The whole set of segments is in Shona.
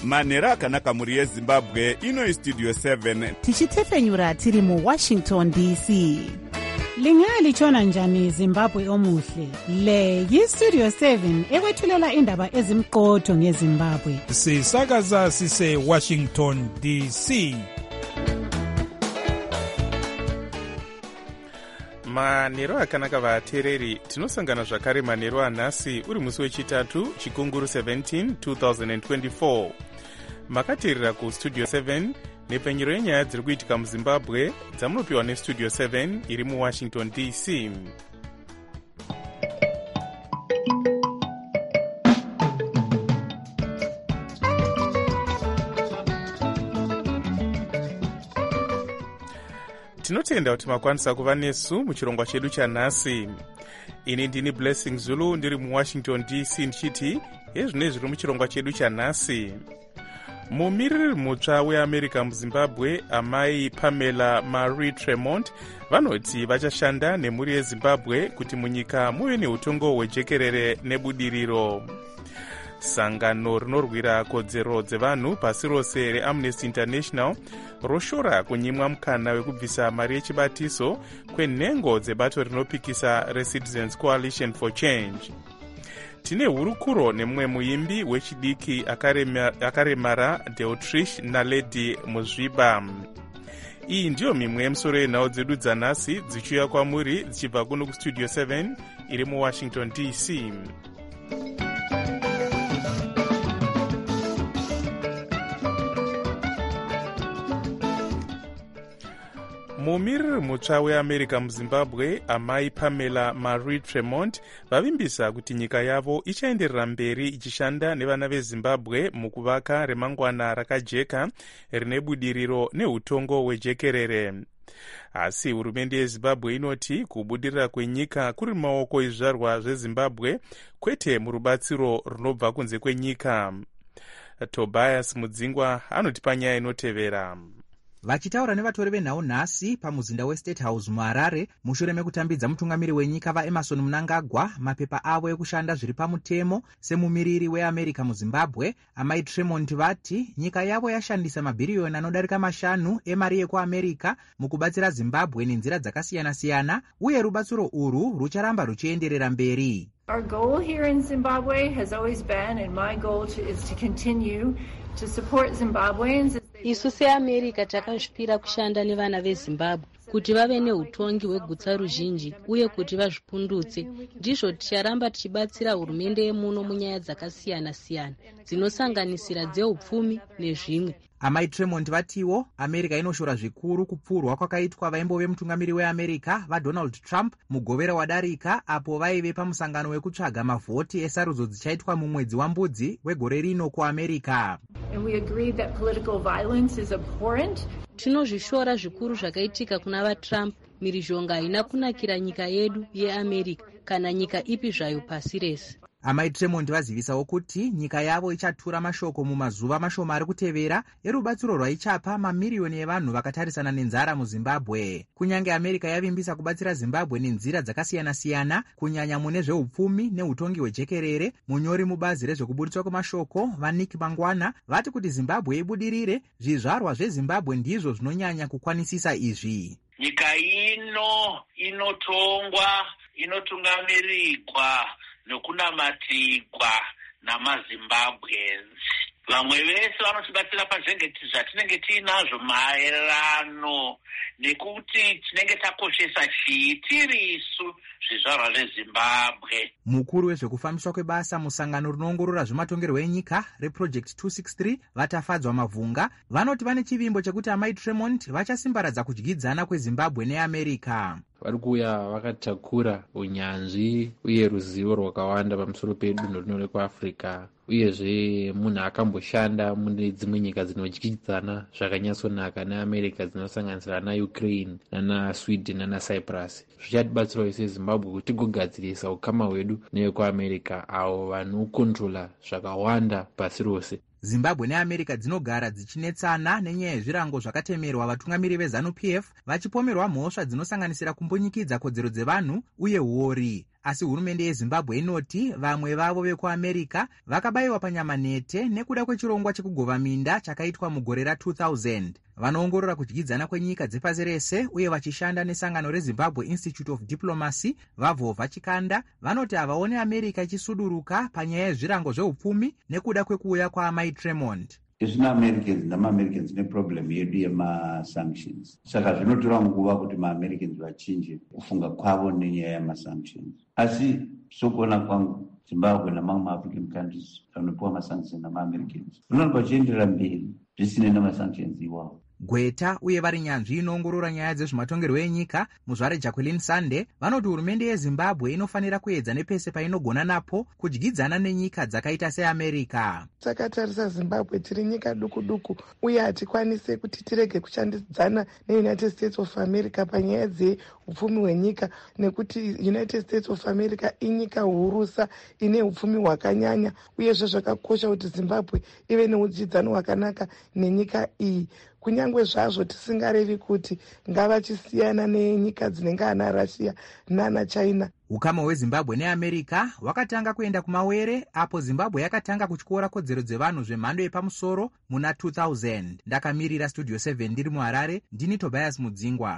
manhero akanaka mhuri yezimbabwe. Ino istudio 7 tichitefenyura tiri muWashington DC. Lingalitshona njani Zimbabwe omuhle? Le yistudio 7 ekwethulela indaba ezimqotho ngeZimbabwe. Sisakaza sise Washington DC. manhero akanaka vateereri, tinosangana zvakare manhero anhasi uri musi wechitatu chikunguru 17 2024. makateerera kustudio 7 nepfenyero yenyaya dziri kuitika muzimbabwe dzamunopiwa nestudio 7 iri muwashington DC. tinotenda kuti makwanisa kuva nesu muchirongwa chedu chanhasi. ini ndini Blessing Zulu ndiri muwashington DC ndichiti ezvinei zviri muchirongwa chedu chanhasi. mumiriri mutsva weamerica muzimbabwe amai Pamela Marie Tremont vanoti vachashanda nemhuri yezimbabwe kuti munyika muve neutongo hwejekerere nebudiriro. sangano rinorwira kodzero dzevanhu pasi rose reAmnesty International roshora kunyimwa mukana wekubvisa mari yechibatiso kwenhengo dzebato rinopikisa reCitizens Coalition for Change. tine hurukuro nemumwe muimbi wechidiki akaremara Deotrish Naledi Muzviba. iyi ndiyo mimwe yemusoro yenhau dzedu dzanhasi dzichiuya kwamuri dzichibva kuno kustudio 7 iri muwashington DC. mumiriri mutsva weamerica muzimbabwe amai Pamela Marie Tremont vavimbisa kuti nyika yavo ichaenderera mberi ichishanda nevana vezimbabwe mukuvaka remangwana rakajeka rine budiriro neutongo hwejekerere. asi hurumende yezimbabwe inoti kubudirira kwenyika kuri mumaoko ezvizvarwa zvezimbabwe kwete murubatsiro runobva kunze kwenyika. Tobias Mudzingwa anotipa nyaya inotevera. vachitaura nevatori venhau nhasi pamuzinda weState House muHarare mushure mekutambidza mutungamiri wenyika vaEmerson Mnangagwa mapepa avo ekushanda zviri pamutemo semumiriri weAmerica muZimbabwe, amai Tremont vati nyika yavo yashandisa mabhiriyoni anodarika 5 emari yekuAmerica mukubatsira Zimbabwe nenzira dzakasiyana-siyana uye rubatsiro urwu rucharamba ruchienderera mberi. Our goal here in Zimbabwe has always been, and my goal is to continue to support Zimbabweans. Isu seAmerica takazvipira kushanda nevana veZimbabwe kuti vave neutongi hwegutsa ruzhinji uye kuti vazvipundutse. ndizvo ticharamba tichibatsira hurumende yemuno munyaya dzakasiyana-siyana dzinosanganisira dzeupfumi nezvimwe. amai Tremont vatiwo America inoshora zvikuru kupfurwa kwakaitwa vaimbove mutungamiri weAmerica vaDonald Trump mugovera wadarika apo vaive pamusangano wekutsvaga mavhoti esarudzo dzichaitwa mumwedzi waMbudzi wegore rino kuAmerica. And we agreed that political violence is abhorrent. tinozvishora zvikuru zvakaitika kuna vaTrump. mhirizhonga haina kunakira nyika yedu yeAmerica kana nyika ipi zvayo pasi rese. amai Tremont vazivisawo kuti nyika yavo ichatura mashoko mumazuva mashoma ari kutevera erubatsiro rwaichapa mamiriyoni evanhu vakatarisana nenzara muZimbabwe. kunyange America yavimbisa kubatsira Zimbabwe nenzira dzakasiyana-siyana kunyanya mune zveupfumi neutongi hwejekerere, munyori mubazi rezvekuburitswa kwemashoko vaNick Mangwana vati kuti Zimbabwe ibudirire zvizvarwa zveZimbabwe ndizvo zvinonyanya kukwanisisa izvi. nyika inotongwa inotungamirirwa nokunamatirwa namaZimbabweans. vamwe vese vanotibatsira pazvengeti zvatinenge tiinazvo maererano nekuti tinenge takoshesa chii tirisu zvizvarwa zveZimbabwe. mukuru wezvekufambiswa kwebasa musangano rinoongorora zvematongerwo enyika reProject 263 vatafadzwa mavhunga vanoti vane chivimbo chekuti amai Tremont vachasimbaradza kudyidzana kweZimbabwe neAmerica. vari kuuya vakatakura unyanzvi uye ruzivo rwakawanda pamusoro pedunhu rino rekuAfrica, uyezve munhu akamboshanda mune dzimwe nyika dzinodyidzana zvakanyatsonaka neAmerica dzinosanganisira naUkraine nanaSweden nanaCyprus. zvichatibatsirawo seZimbabwe kuti tigogadzirisa ukama hwedu newekuAmerica avo vanokontrola zvakawanda pasi rose. Zimbabwe neAmerica dzinogara dzichinetsana nenyaya yezvirango zvakatemerwa vatungamiri veZANU-PF vachipomerwa mhosva dzinosanganisira kumbonyikidza kodzero dzevanhu uye huori. asi hurumende yezimbabwe inoti vamwe vavo vekuamerica vakabayiwa panyamanete nekuda kwechirongwa chekugova minda chakaitwa mugore ra2000. vanoongorora kudyidzana kwenyika dzepasi rese uye vachishanda nesangano rezimbabwe institute of diplomacy vavhovha chikanda vanoti havaone america ichisuduruka panyaya yezvirango zveupfumi nekuda kwekuuya kwaamai Tremont. Isina Americans namaAmericans neproblem yedu yemasanctions. Saka zvinotora nguva kuti maAmericans vachinje kufunga kwavo nenyaya yemasanctions. Asi sokuona kwangu Zimbabwe namamwe maAfrican countries vanopiwa masanctions namaAmericans zvinoonekwa zvichienderera mberi zvisine namasanctions iwawo. Gweta uye vari nyanzvi inoongorora nyaya dzezvematongerwo enyika muzvare Jacqueline Sande vanoti hurumende yezimbabwe inofanira kuedza nepese painogona napo kudyidzana nenyika dzakaita seamerica. Takatarisa Zimbabwe tiri nyika duku duku uye hatikwanise kuti tirege kushandidzana neUnited States of America panyaya dzeupfumi hwenyika nekuti United States of America inyika hurusa ine upfumi hwakanyanya uyezve zvakakosha kuti Zimbabwe ive neudyidzano hwakanaka nenyika iyi. Kunyangwe zvazvo tisingarevi kuti ngavachisiyana nenyika dzinenge ana Russia nana China. Ukama hwezimbabwe neamerica hwakatanga kuenda kumawere apo zimbabwe yakatanga kutyora kodzero dzevanhu zvemhando yepamusoro muna 2000. Ndakamirira Studio 7 ndiri muHarare, ndini Tobias Mudzingwa.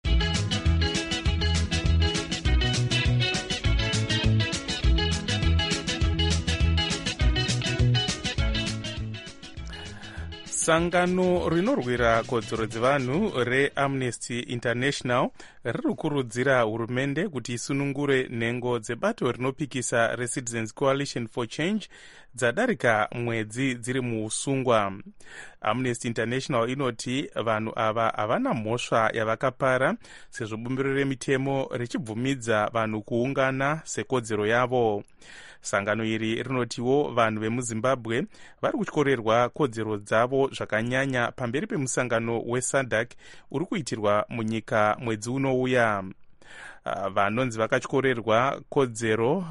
Sangano rinorwira kodzero dzevanhu reAmnesty International riri kukurudzira hurumende kuti isunungure nhengo dzebato rinopikisa reCitizens Coalition for Change dzadarika mwedzi dziri muusungwa. Amnesty International inoti vanhu ava havana mhosva yavakapara sezvo bumbiro remitemo richibvumidza vanhu kuungana sekodzero yavo. Sangano iri rinotiwo vanhu vemuzimbabwe vari kutyorerwa kodzero dzavo zvakanyanya pamberi pemusangano weSADC uri kuitirwa munyika mwedzi unouya. Vanonzi vakatyorerwa kodzero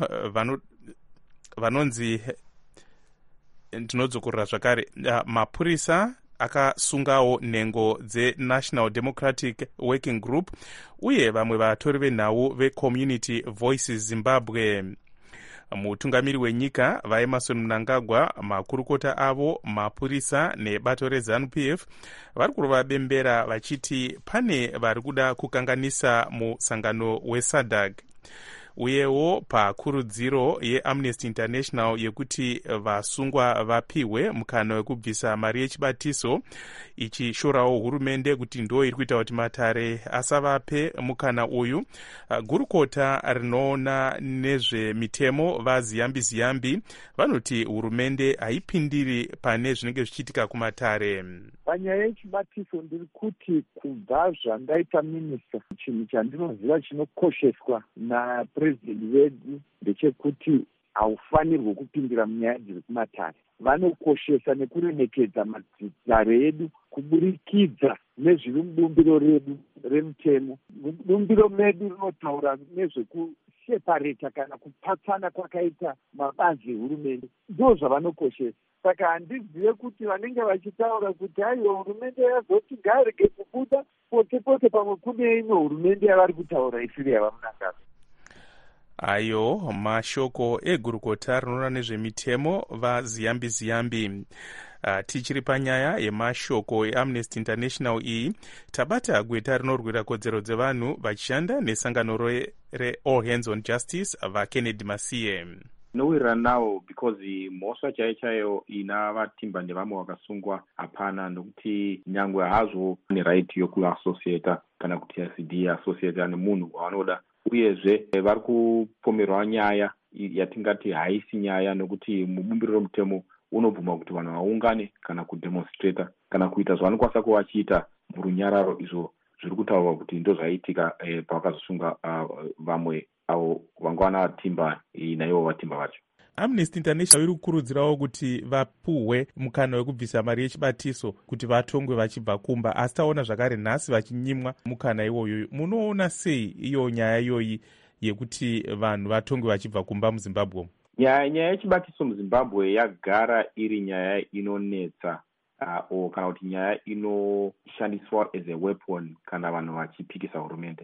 vanonzi ndinodzokorera zvakare mapurisa akasungawo nhengo dzeNational Democratic Working Group uye vamwe vatori venhau veCommunity Voices Zimbabwe. Mutungamiri wenyika vaEmerson Mnangagwa, makurukota avo, mapurisa nebato reZANU-PF vari kurova bembera vachiti pane vari kuda kukanganisa musangano weSADC. Uyewo pakurudziro yeAmnesty International yekuti vasungwa vapiwe mukana wekubvisa mari yechibatiso, ichishorawo hurumende kuti ndo iri kuita kuti matare asavape mukana uyu, gurukota rinoona nezvemitemo vaZiyambi vanoti hurumende haipindiri pane zvinenge zvichiitika kumatare. Panyaya yechibatiso ndiri kuti kubva zvandaita minista, chinhu chandinoziva chinokosheswa napurezidendi vedu ndechekuti haufanirwi kupindira munyaya dziri kumatare. Vanokoshesa nekuremekedza madzare edu kuburikidza nezviri mubumbiro redu remutemo. Bumbiro medu rinotaura nezvekushepareta kana kupatsana kwakaita mabazi ehurumende, ndo zvavanokoshesa. Saka handizive kuti vanenge vachitaura kuti aiwa hurumende yazoti ngarege kubuda pote pamwe kune imwe hurumende yavari kutaura isiri yavamunangagwa. Ayo mashoko egurukota rinoona nezvemitemo vaZiyambi. Tichiri panyaya yemashoko eAmnesty International iyi, tabata gweta rinorwira kodzero dzevanhu vachishanda nesangano reAll Hands on Justice vaKennedy Masiye. Nowirirana nawo because mhosva chaiyo ina vatimba nevamwe vakasungwa hapana, nokuti nyangwe hazvo ne right yokuassociata kana kuti CD associata nemunhu wavanoda, uyezve vari kupomerwa nyaya yatingati haisi nyaya, nokuti mubumbiro romutemo unobvuma kuti vanhu vaungane kana kudemonstrata kana kuita zvavanokwanisa kuva vachiita murunyararo, izvo zviri kutaurwa kuti ndozvaitika pavakazosunga vamwe avo vanga vana vatimba naivo vatimba vacho. Amnesty International iri kukurudzirawo kuti vapuhwe mukana wekubvisa mari yechibatiso kuti vatongwe vachibva kumba, asi taona zvakare nhasi vachinyimwa mukana iwoyo. Munoona sei iyo nyaya iyoyi yekuti vanhu vatongwe vachibva kumba muZimbabwe? Nyaya yechibatiso muZimbabwe yagara iri nyaya inonetsa, kana kuti nyaya inoshandiswa as a weapon kana vanhu vachipikisa hurumende.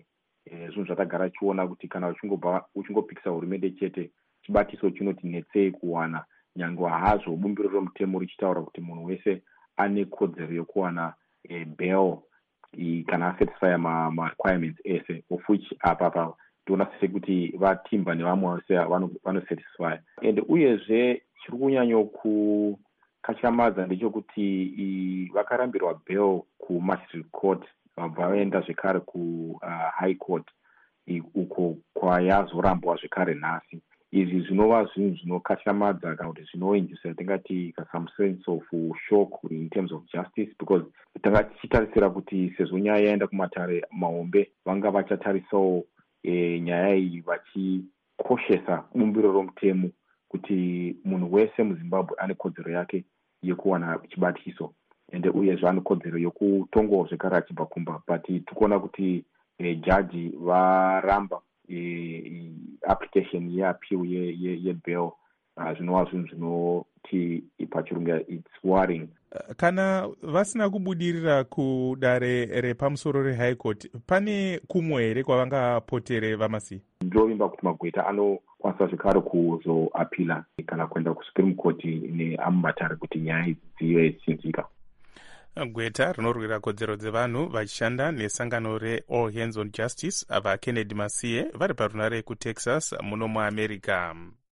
zvinhu zvatagara chiona kuti kana uchingopikisa hurumende chete chibatiso chinoti netsei kuwana, nyangwe hazvo bumbiro romutemo richitaura kuti munhu wese ane kodzero yokuwana bail kana asatisfya ma-requirements ese, of which apa tiona sekuti vatimba nevamwe vose vanosatisfy. And uyezve chiri kunyanyo kukatyamadza ndechekuti vakarambirwa bail kumagistrate court vabva vaenda zvekare kuhigh court uko kwayazorambwa zvekare nhasi. Izvi zvinova zvinhu zvinokatyamadza kana kuti zvinoinzisa tingati some sense of shock in terms of justice, because tanga tichitarisira kuti sezvo nyaya yaenda kumatare mahombe vanga vachatarisawo nyaya iyi vachikoshesa bumbiro romutemo kuti munhu wese muZimbabwe ane kodzero yake yekuwana chibatiso, ende uyezve ane kodzero yokutongowo zvekare achibva kumba. But tikuona kuti jaji varamba application yeappeal yebail, zvinova zvinhu zvinoti pachirungu it's worrying. Kana vasina kubudirira kudare repamusoro rehigh court, pane kumwe here kwavangapotere vamasi? Ndovimba kuti Magweta anokwanisa zvekare kuzoapila kana kuenda kusupreme court neamumatare kuti nyaya dzive dzichinzika. Gweta rinorwira kodzero dzevanhu vachishanda nesangano reAll Hands on Justice vaKennedy Masiye vari parunare kuTexas muno muAmerica.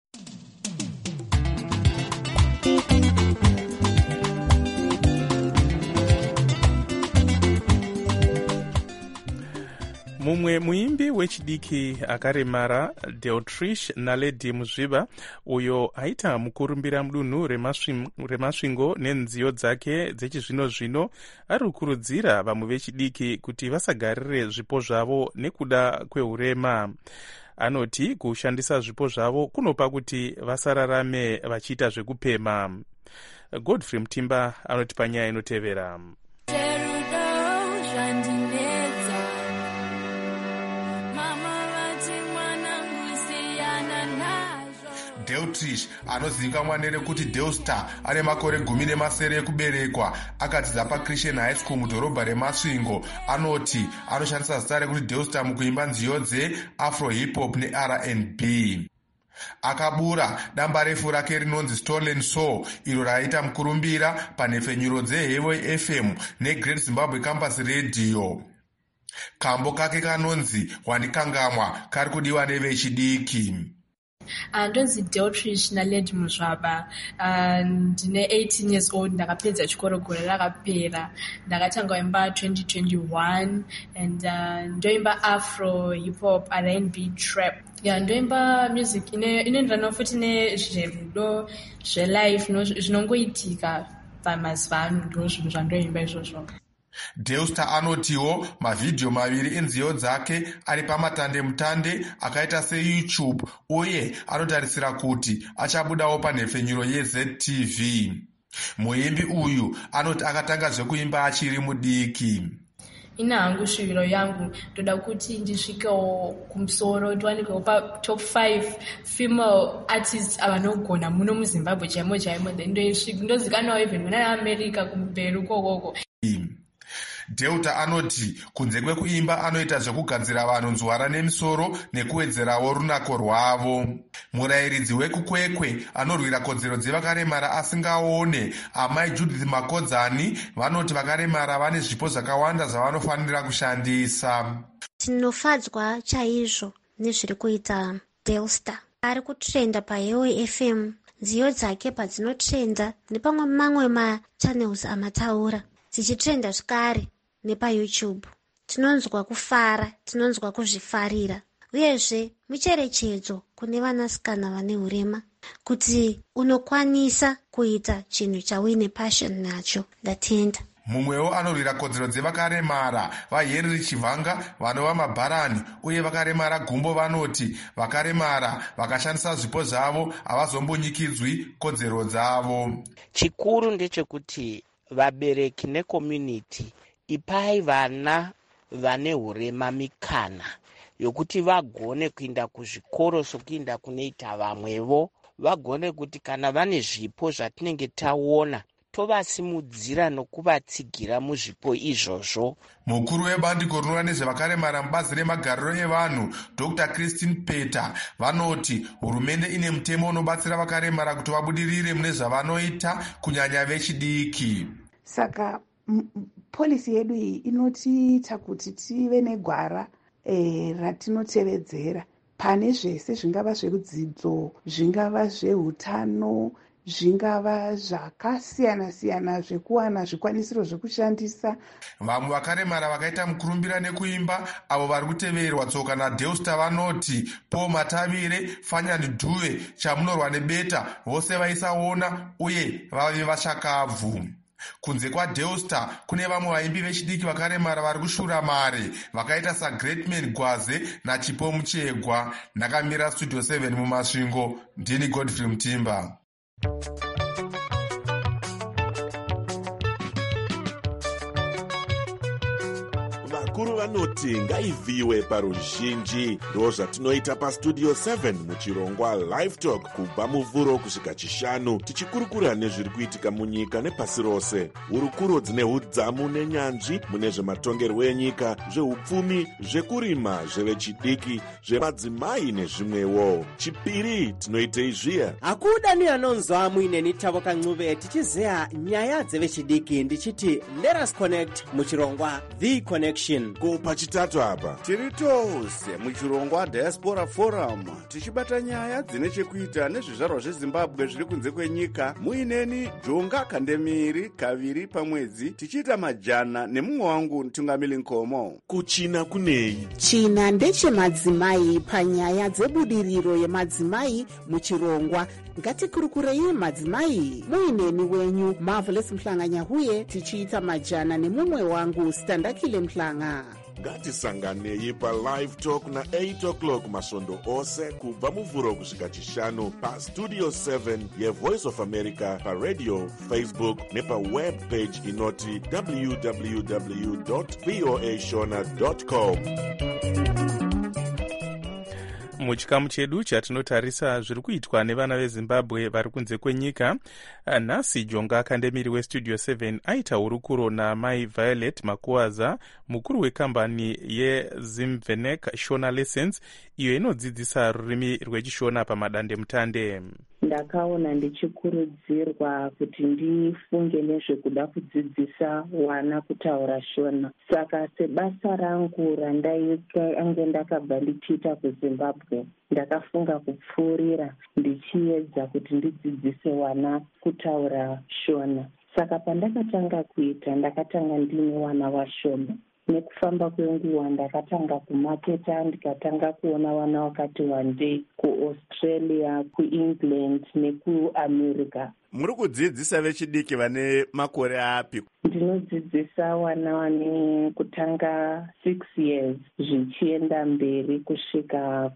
Mumwe muimbi wechidiki akaremara Deltrish Naledi Muzviba, uyo aita mukurumbira mudunhu remasvingo nenziyo dzake dzechizvino-zvino, ari kukurudzira vamwe vechidiki kuti vasagarire zvipo zvavo nekuda kwehurema. Anoti kushandisa zvipo zvavo kunopa kuti vasararame vachiita zvekupema. Godfrey Mtimba anoti panyaya inotevera. Deltrish anozivikanwa nerekuti Delstar ane makore 17 ekuberekwa, akadzidza paChristian High School mudhorobha reMasvingo. Anoti anoshandisa zita rekuti Delstar mukuimba nziyo dzeAfro Hip Hop neR&B. Akabura damba refu rake rinonzi Stolen Soul, iro raita mukurumbira panhefenyuro dzeHeavy FM neGreat Zimbabwe Campus Radio. Kambo kake kanonzi Wandikangamwa kari kudiwa nevechidiki. Ndonzi Deltrish Naledi Muzvaba, ndine 18 years old, ndakapedza chikoro gore rakapera. Ndakatanga kuimba 2021 and ndoimba Afro Hip Hop R&B Trap. Ndoimba music inoenderana futi nezverudo zvelife zvinongoitika pamazuva ano, ndo zvinhu zvandoimba izvozvo. Delstar anotiwo mavhidhiyo maviri enziyo dzake ari pamatande-mutande akaita seYouTube, uye anotarisira kuti achabudawo panhefenyuro yeZTV. Muimbi uyu anoti akatanga zvekuimba achiri mudiki. Ina hangu shuviro yangu ndoda kuti ndisvikewo kumusoro, ndiwanikwewo patop 5 female artists avanogona muno muZimbabwe chaimo chaimo, then ndozikanwawo even muna America kumberi ukokoko. Delta anoti kunze kwekuimba anoita zvekugadzira vanhu nzwara nemisoro nekuwedzerawo runako rwavo. Murayiridzi wekukwekwe anorwira kodzero dzevakaremara asingaone, amai Judith Makodzani, vanoti vakaremara vane zvipo zvakawanda zvavanofanira kushandisa. Tinofadzwa chaizvo nezviri kuita Delstar. Ari kutrenda paHeavy FM, nziyo dzake padzinotrenda nepamwe mamwe machannels amataura dzichitrenda zvikare nepaYouTube. Tinonzwa kufara, tinonzwa kuzvifarira. Uyezve mucherechedzo kune vanasikana vane urema kuti unokwanisa kuita chinhu chauine passion nacho. Ndatenda. Mumwewo anorwira kodzero dzevakaremara vaHenry Chivanga vanova mabharani, uye vakaremara gumbo vanoti vakaremara vakashandisa zvipo zvavo havazombonyikidzwi kodzero dzavo. Chikuru ndechekuti vabereki necommunity ipai vana vane hurema mikana yokuti vagone kuinda kuzvikoro sokuinda kunoita vamwevo, vagone kuti kana vane zvipo zvatinenge taona tovasimudzira nokuvatsigira muzvipo izvozvo. mukuru webandiko rinoona nezvevakaremara mubazi remagariro evanhu Dr. Christine Peter vanoti hurumende ine mutemo unobatsira vakaremara kuti vabudirire mune zvavanoita kunyanya vechidiki. Saka polisi yedu iyi inotiita kuti tive negwara ratinotevedzera pane zvese, zvingava zvedzidzo, zvingava zveutano, zvingava zvakasiyana-siyana, zvekuwana zvikwanisiro zvekushandisa. Vamwe vakaremara vakaita mukurumbira nekuimba avo vari kuteverwa tsoka naDeustar vanoti Paul Matavire, Fanyani Dhuve, Chamunorwa nebeta vose vaisaona uye vave vachakabvu. Kunze kwaDeustar kune vamwe vaimbi vechidiki vakaremara vari kushura mare vakaita saGreatman Gwaze naChipo Muchegwa. Ndakamira Studio 7 mumasvingo, ndini Godfrey Mutimba. Vakuru vanoti ngaivhiwe paruzhinji. Ndo zvatinoita paStudio 7 muchirongwa Live Talk kubva muvhuro kusvika chishanu, tichikurukura nezviri kuitika munyika nepasi rose. Hurukuro dzine hudzamu nenyanzvi mune zvematongerwo enyika, zveupfumi, zvekurima, zvevechidiki, zvemadzimai nezvimwewo. Chipiri tinoitei zviya. Hakuda ni anonzwa muineni Tavo Kancuve tichizeya nyaya dzevechidiki ndichiti let us connect muchirongwa The Connection. Ko pachitatu apa tiri tose muchirongwa Diaspora Forum tichibata nyaya dzine chekuita nezvizvarwa zveZimbabwe zviri kunze kwenyika. Muineni Jonga Kandemiri kaviri pamwedzi tichiita majana nemumwe wangu Tungamili Nkomo. Kuchina kunei? China ndechemadzimai panyaya dzebudiriro yemadzimai muchirongwa. Ngatikurukurei madzimai. Muineni wenyu Marvelous Mhlanganyahuye tichiita majana nemumwe wangu Standakile Mhlanga. Ngatisanganei paLive Talk na 8 o'clock masvondo ose kubva muvhuro kusvika chishanu paStudio 7 yeVoice of America, paradio, Facebook nepaweb page inoti www.voashona.com. Muchikamu chedu chatinotarisa zviri kuitwa nevana veZimbabwe vari kunze kwenyika. Nhasi Jonga Kandemiri weStudio 7 aita hurukuro namai Violet Makuwaza, mukuru wekambani yeZimvenek Shona Lessons, iyo inodzidzisa rurimi rwechishona pamadandemutande. Ndakaona ndichikurudzirwa kuti ndifunge nezvekuda kudzidzisa wana kutaura Shona. Saka sebasa rangu randainge ndakabva ndichiita kuZimbabwe, ndakafunga kupfuurira ndichiedza kuti ndidzidzise wana kutaura Shona. Saka pandakatanga kuita, ndakatanga ndine wana washoma. Nekufamba kwenguva ndakatanga kumaketa, ndikatanga kuona wana wakati wandei kuAustralia, kuEngland nekuAmerica. Muri kudzidzisa vechidiki vane makore api? Ndinodzidzisa wana vane kutanga 6 years zvichienda mberi kusvika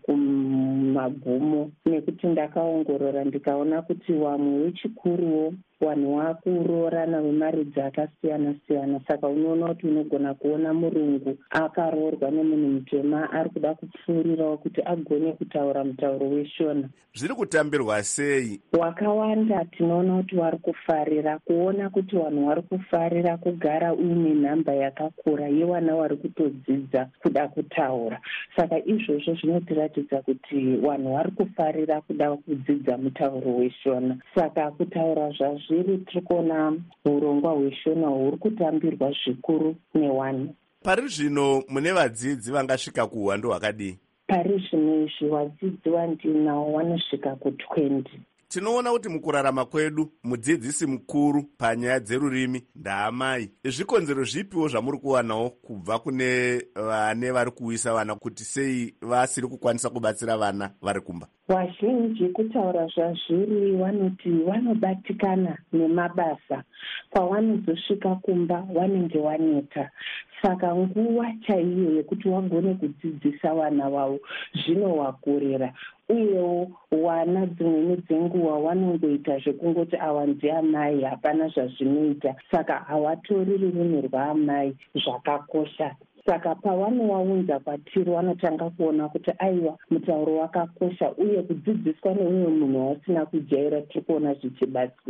kumagumo, nekuti ndakaongorora ndikaona kuti wamwe wechikuruwo vanhu vakuroorana vemaridzi akasiyana-siyana. Saka unoona kuti unogona kuona murungu akaroorwa nemunhu mutema ari kuda kupfuurirawo kuti agone kutaura mutauro weshona. Zviri kutambirwa sei? Wakawanda tinoona kuti vari kufarira kuona kuti vanhu vari kufarira kugara uine nhamba yakakura yevana vari kutodzidza kuda kutaura. Saka izvozvo zvinotiratidza kuti vanhu vari kufarira kuda kudzidza mutauro weshona. Saka kutaura zvazviri tiri kuona urongwa hweshona huri kutambirwa zvikuru newanhu. Pari zvino mune vadzidzi vangasvika kuhwando hwakadii? Pari zvino izvi vadzidzi vandinawo vanosvika ku20. Tinoona kuti mukurarama kwedu mudzidzisi mukuru panyaya dzerurimi ndaamai. Zvikonzero zvipiwo zvamuri kuwanawo kubva kune vane vari kuisa vana kuti sei vasiri kukwanisa kubatsira vana vari kumba? Vazhinji kutaura zvazviri vanoti vanobatikana nemabasa, pavanozosvika kumba vanenge vaneta. Saka nguva chaiyo yekuti vagone kudzidzisa vana vavo zvinovakorera. Uyewo wana dzimweni dzenguva vanongoita zvekungoti ava ndiamai, hapana zvazvinoita. Saka havatori rurimi rwaamai zvakakosha. Saka pavanovaunza kwatiri vanotanga kuona kuti aiwa mutauro wakakosha, uye kudzidziswa neumwe munhu wasina kujaira tiri kuona zvichibatsira.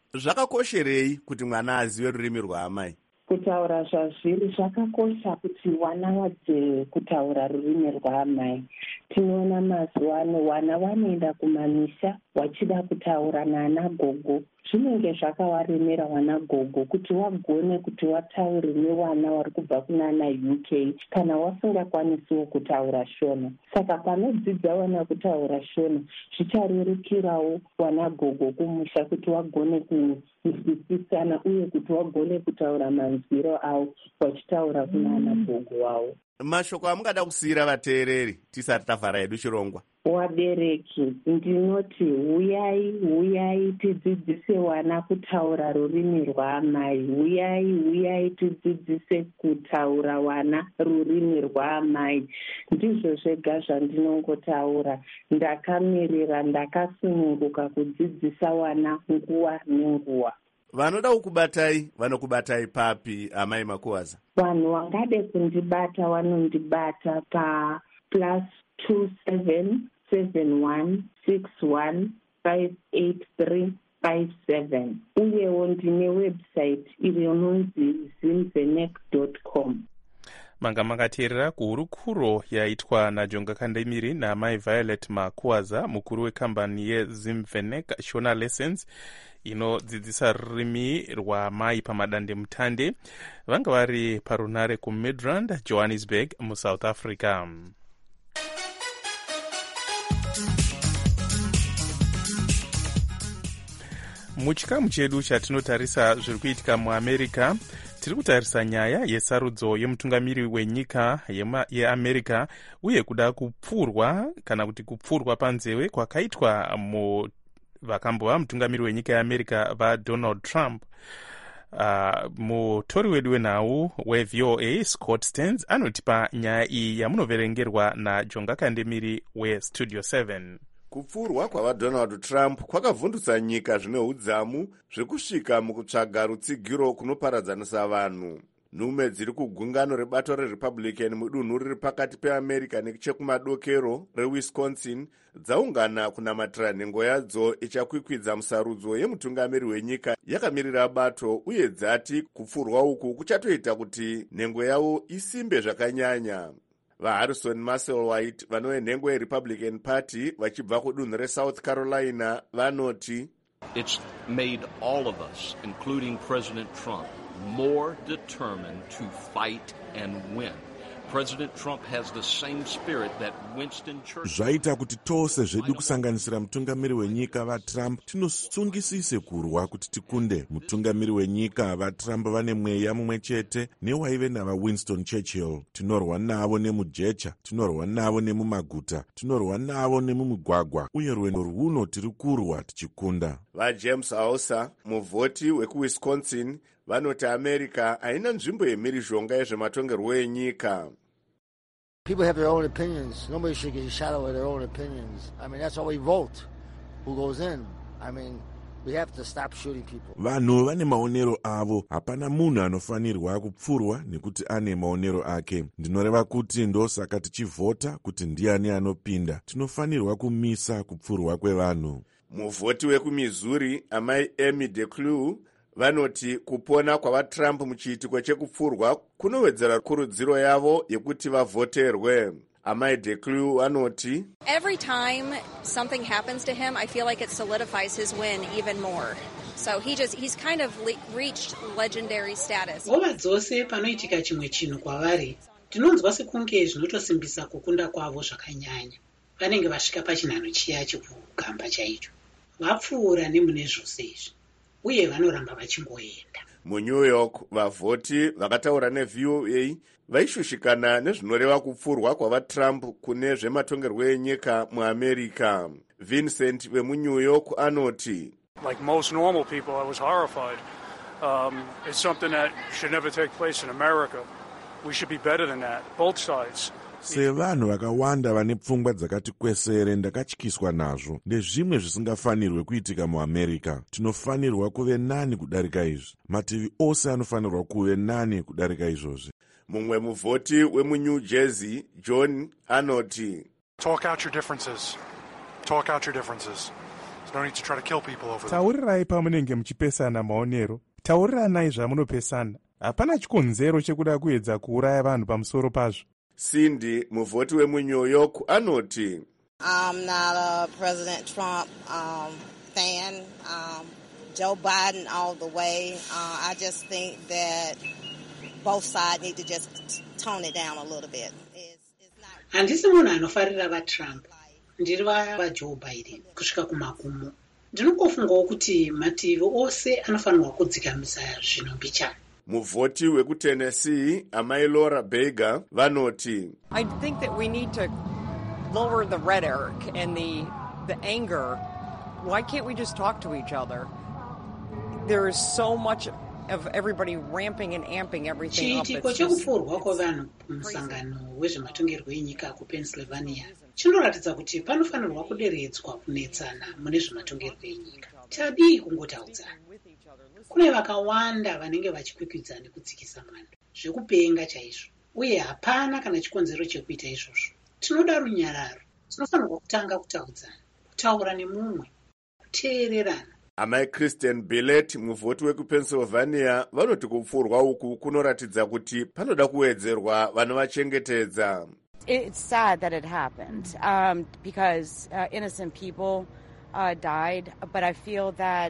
Zvakakosherei kuti mwana azive rurimi rwaamai? Kutaura zvazviri zvakakosha kuti vana vadze kutaura rurimi rwaamai. Tinoona mazuva ano vana vanoenda kumamisha vachida kutaura naana gogo. Zvinenge zvakavaremera vana gogo kuti wagone kuti wataure nevana vari kubva kunana UK kana wasingakwanisiwo kutaura Shona. Saka panodzidza vana kutaura Shona zvicharerukirawo vana gogo kumusha kuti wagone kunzwisisana uye kuti wagone kutaura manzwiro avo vachitaura kunana gogo wavo. Mashoko amungada kusiyira vateereri tisati tavhara yedu chirongwa? Wabereki, ndinoti huyai tidzidzise wana kutaura rurimi rwaamai. Huyai tidzidzise kutaura wana rurimi rwaamai. Ndizvo zvega zvandinongotaura. Ndakamirira, ndakasununguka kudzidzisa wana nguwa nenguwa. Vanoda kukubatai, vanokubatai papi, amai Makuwaza? Vanhu vangade kundibata vanondibata pa +27 71615835 uyewo ndine website inonzi zimvenek.com. manga makateerera kuhurukuro yaitwa najonga kandemiri naamai Violet Makuwaza, mukuru wekambani yeZimvenek Shona Lessons inodzidzisa rurimi rwamai pamadande mutande. Vanga vari parunare kuMidrand, Johannesburg muSouth Africa. Muchikamu chedu chatinotarisa zviri kuitika muAmerica, tiri kutarisa nyaya yesarudzo yemutungamiri wenyika yeAmerica uye kuda kupfurwa kana kuti kupfurwa panzewe kwakaitwa vakambova mutungamiri wenyika yeAmerica vaDonald Trump. Mutori wedu wenhau weVOA Scott Stearns anotipa nyaya iyi yamunoverengerwa najonga kandemiri weStudio 7. Kupfurwa kwavaDonald Trump kwakavhundutsa nyika zvine udzamu zvekusvika mukutsvaga rutsigiro kunoparadzanisa vanhu. Nhume dziri kugungano rebato reRepublican mudunhu riri pakati peAmerica nechekumadokero reWisconsin dzaungana kunamatira nhengo yadzo ichakwikwidza musarudzo yemutungamiri wenyika yakamirira bato, uye dzati kupfurwa uku kuchatoita kuti nhengo yavo isimbe zvakanyanya. VaHarrison Musselwhite vanove nhengo yeRepublican Party vachibva kudunhu reSouth Carolina vanoti, It's made all of us, including President Trump, more determined to fight and win. President Trump has the same spirit that Winston Churchill. Zvaita kuti tose zvedu kusanganisira mutungamiri wenyika vaTrump tinosungisise kurwa kuti tikunde. Mutungamiri wenyika vaTrump vane mweya mumwe chete newaive navaWinston Churchill. Tinorwa navo nemujecha, tinorwa navo nemumaguta, tinorwa navo nemumugwagwa, uye rwendo rwuno tiri kurwa tichikunda. VaJames Hauser, muvhoti wekuWisconsin, vanoti America haina nzvimbo yemhirizhonga yezvematongerwo enyika. People have their own opinions. Nobody should get shot over their own opinions. I mean, that's why we vote. Who goes in? I mean, we have to stop shooting people. Vanhu vane maonero avo, hapana munhu anofanirwa kupfurwa nekuti ane maonero ake. Ndinoreva kuti ndosaka tichivhota kuti ndiani anopinda. Tinofanirwa kumisa kupfurwa kwevanhu. Muvhoti wekuMissouri, amai Amy DeClue, vanoti kupona kwavaTrump muchiitiko chekupfurwa kunowedzera kurudziro yavo yekuti vavhoterwe. Amai DeClue vanoti, Every time something happens to him, I feel like it solidifies his win even more. So he's kind of reached legendary status. Nguva dzose panoitika chimwe chinhu kwavari, tinonzwa sekunge zvinotosimbisa kukunda kwavo zvakanyanya. Vanenge vasvika pachinhano chiya chekugamba chaicho. Vapfuura nemune zvose izvi. Uye vanoramba vachingoenda. MuNew York, vavhoti vakataura neVOA vaishushikana nezvinoreva kupfurwa kwavaTrump kune zvematongerwo enyika muAmerica. Vincent vemuNew York anoti, Like most normal people, I was horrified. It's something that should never take place in America. We should be better than that, both sides. Sevanhu vakawanda vane pfungwa dzakati kwesere ndakatyiswa nazvo. Ndezvimwe zvisingafanirwe kuitika muAmerica. Tinofanirwa kuve nani kudarika izvi. Mativi ose anofanirwa kuve nani kudarika izvozvi. Mumwe muvhoti wemuNew Jersey, John, anoti, Talk out your differences. Talk out your differences. There's No need to try to kill people over them. Taurirai pamunenge muchipesana maonero. Tauriranai zvamunopesana. Hapana chikonzero chekuda kuedza kuuraya vanhu pamusoro pazvo. Cindy, muvhoti wemuNew York, anoti, I'm not a President Trump fan. Joe Biden all the way. I just think that both sides need to just tone it down a little bit. Handisi munhu anofarira vaTrump. Ndiri vaJoe Biden kusvika kumagumo. Ndinongofungawo kuti mativi ose anofanirwa kudzikamisa zvino mbichana. Muvhoti wekuTennessee, amai Laura Berger, vanoti, I think that we need to lower the rhetoric and the anger. Why can't we just talk to each other? There is so much of everybody ramping and amping everything up. Chiitiko chekupfurwa kwavanhu kumusangano wezvematongerwo enyika kuPennsylvania chinoratidza kuti panofanirwa kuderedzwa kunetsana mune zvematongerwo enyika. Tadii kungotaudzana. Kune vakawanda vanenge vachikwikwidzana nekudzikisa mwando, zvekupenga chaizvo, uye hapana kana chikonzero chekuita izvozvo. Tinoda runyararo. Tinofanirwa kutanga kutaudzana, kutaura nemumwe, kuteererana. Amai Kristen Billett, muvhoti wekuPennsylvania, vanoti kupfurwa uku kunoratidza kuti panoda kuwedzerwa vanovachengetedza. It's sad that it happened because innocent people died, but I feel that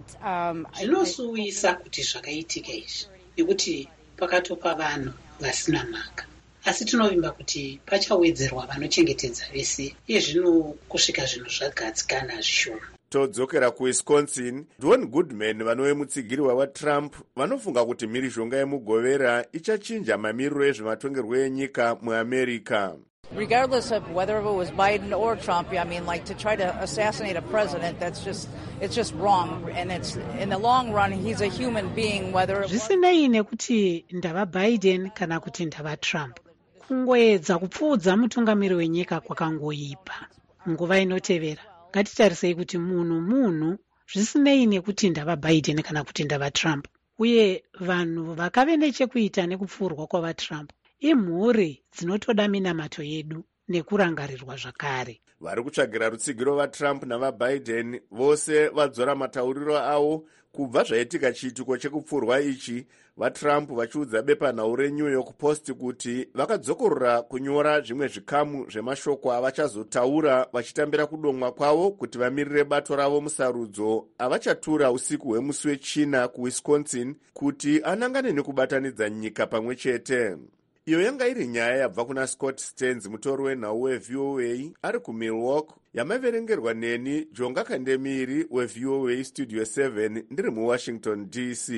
zvinosuwisa kuti zvakaitika izvi nekuti pakatopa vanhu vasina mhaka, asi tinovimba kuti pachawedzerwa vanochengetedza vese, iye zvino kusvika zvinhu zvagadzikana zvishoma. Todzokera kuWisconsin, Don Goodman, vanove mutsigiri waTrump, vanofunga kuti mhirizhonga yemugovera ichachinja mamiriro ezvematongerwo enyika muAmerica. Regardless of whether it was Biden or Trump, I mean, like, to try to assassinate a president, it's just wrong. And it's, in the long run, he's a human being, whether it was... Zvisinei nekuti ndava Biden kana kuti ndava Trump. Kungoedza kupfuudza mutungamiri wenyika kwakangoipa. Nguva inotevera, ngatitarisei kuti munhu, zvisinei nekuti ndava Biden kana kuti ndava Trump. Uye vanhu vakave nechekuita nekupfuurwa kwavaTrump imhuri dzinotoda minamato yedu nekurangarirwa zvakare. Vari kutsvagira rutsigiro vaTrump navaBiden vose vadzora matauriro avo kubva zvaitika chiitiko chekupfurwa ichi, vaTrump vachiudza bepanhau reNew York Post kuti vakadzokorora kunyora zvimwe zvikamu zvemashoko avachazotaura vachitambira kudomwa kwavo kuti vamirire bato ravo musarudzo avachatura usiku hwemusi wechina kuWisconsin kuti anangane nekubatanidza nyika pamwe chete. Iyo yanga iri nyaya yabva kuna Scott Stearns, mutori wenhau weVOA ari kuMilwaukee, yamaverengerwa neni Jonga Kandemiri weVOA Studio 7 ndiri muWashington DC.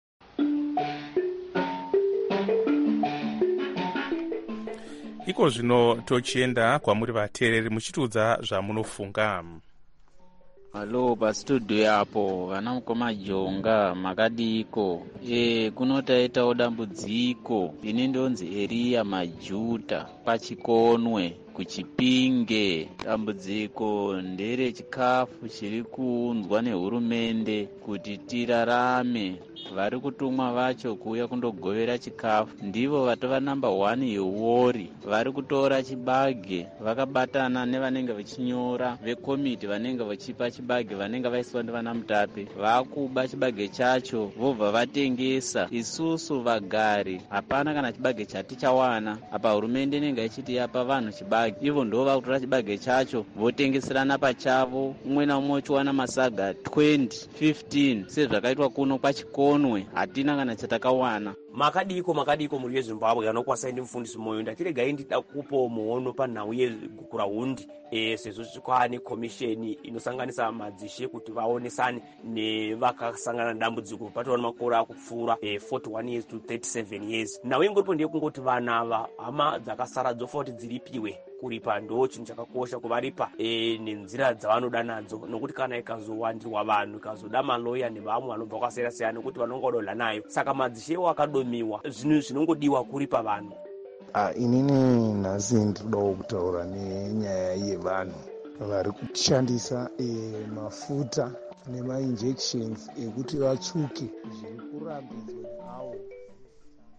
Iko zvino tochienda kwamuri vateereri muchitiudza zvamunofunga. Halo, pastudio yapo vana mukoma Jonga, makadiko. Kunotaitawo dambudziko ine ndonzi Eria Majuta pachikonwe kuchipinge. Dambudziko ndere chikafu chiri kuunzwa nehurumende kuti tirarame. Vari kutumwa vacho kuuya kundogovera chikafu ndivo vatova namba 1 yewori. Vari kutora chibage vakabatana nevanenge vachinyora vekomiti vanenge vachipa chibage vanenge vaiswa ndivana Mutape. Vakuba chibage chacho vobva vatengesa. Isusu vagari hapana kana chibage chatichawana. Apa hurumende inenge ichiti yapa vanhu chibage, ivo ndo vakutora chibage chacho votengeserana pachavo, umwe naumwe uchiwana masaga 20, 15 sezvakaitwa kuno kwachikonwe. Hatina kana chatakawana. Makadiko muri yeZimbabwe anokwasai ndi mufundisi moyo ndatiregai ndida kupo muono panhau yegukurahundi sezvo kwane komisheni inosanganisa madzishe kuti vaonesane nevakasangana dambudziko patona makore akupfuura 41 years to 37 years. Nhau ingoripo ndiye kungoti vana ava hama dzakasara dzofoti dziripiwe. Kuripa ndo chinhu chakakosha kuvaripa nenzira dzavanoda nadzo, nokuti kana ikazowandirwa vanhu ikazoda maloya nevamwe vanobva kwasiyana-siyana nokuti vanongodola nayo, saka madzishewo akadomiwa, zvinhu zvinongodiwa kuripa vanhu. Inini nhasi ndinodawo kutaura nenyaya yevanhu vari kushandisa mafuta nemainjections ekuti vatsvuke zviri kurambidzwa navo.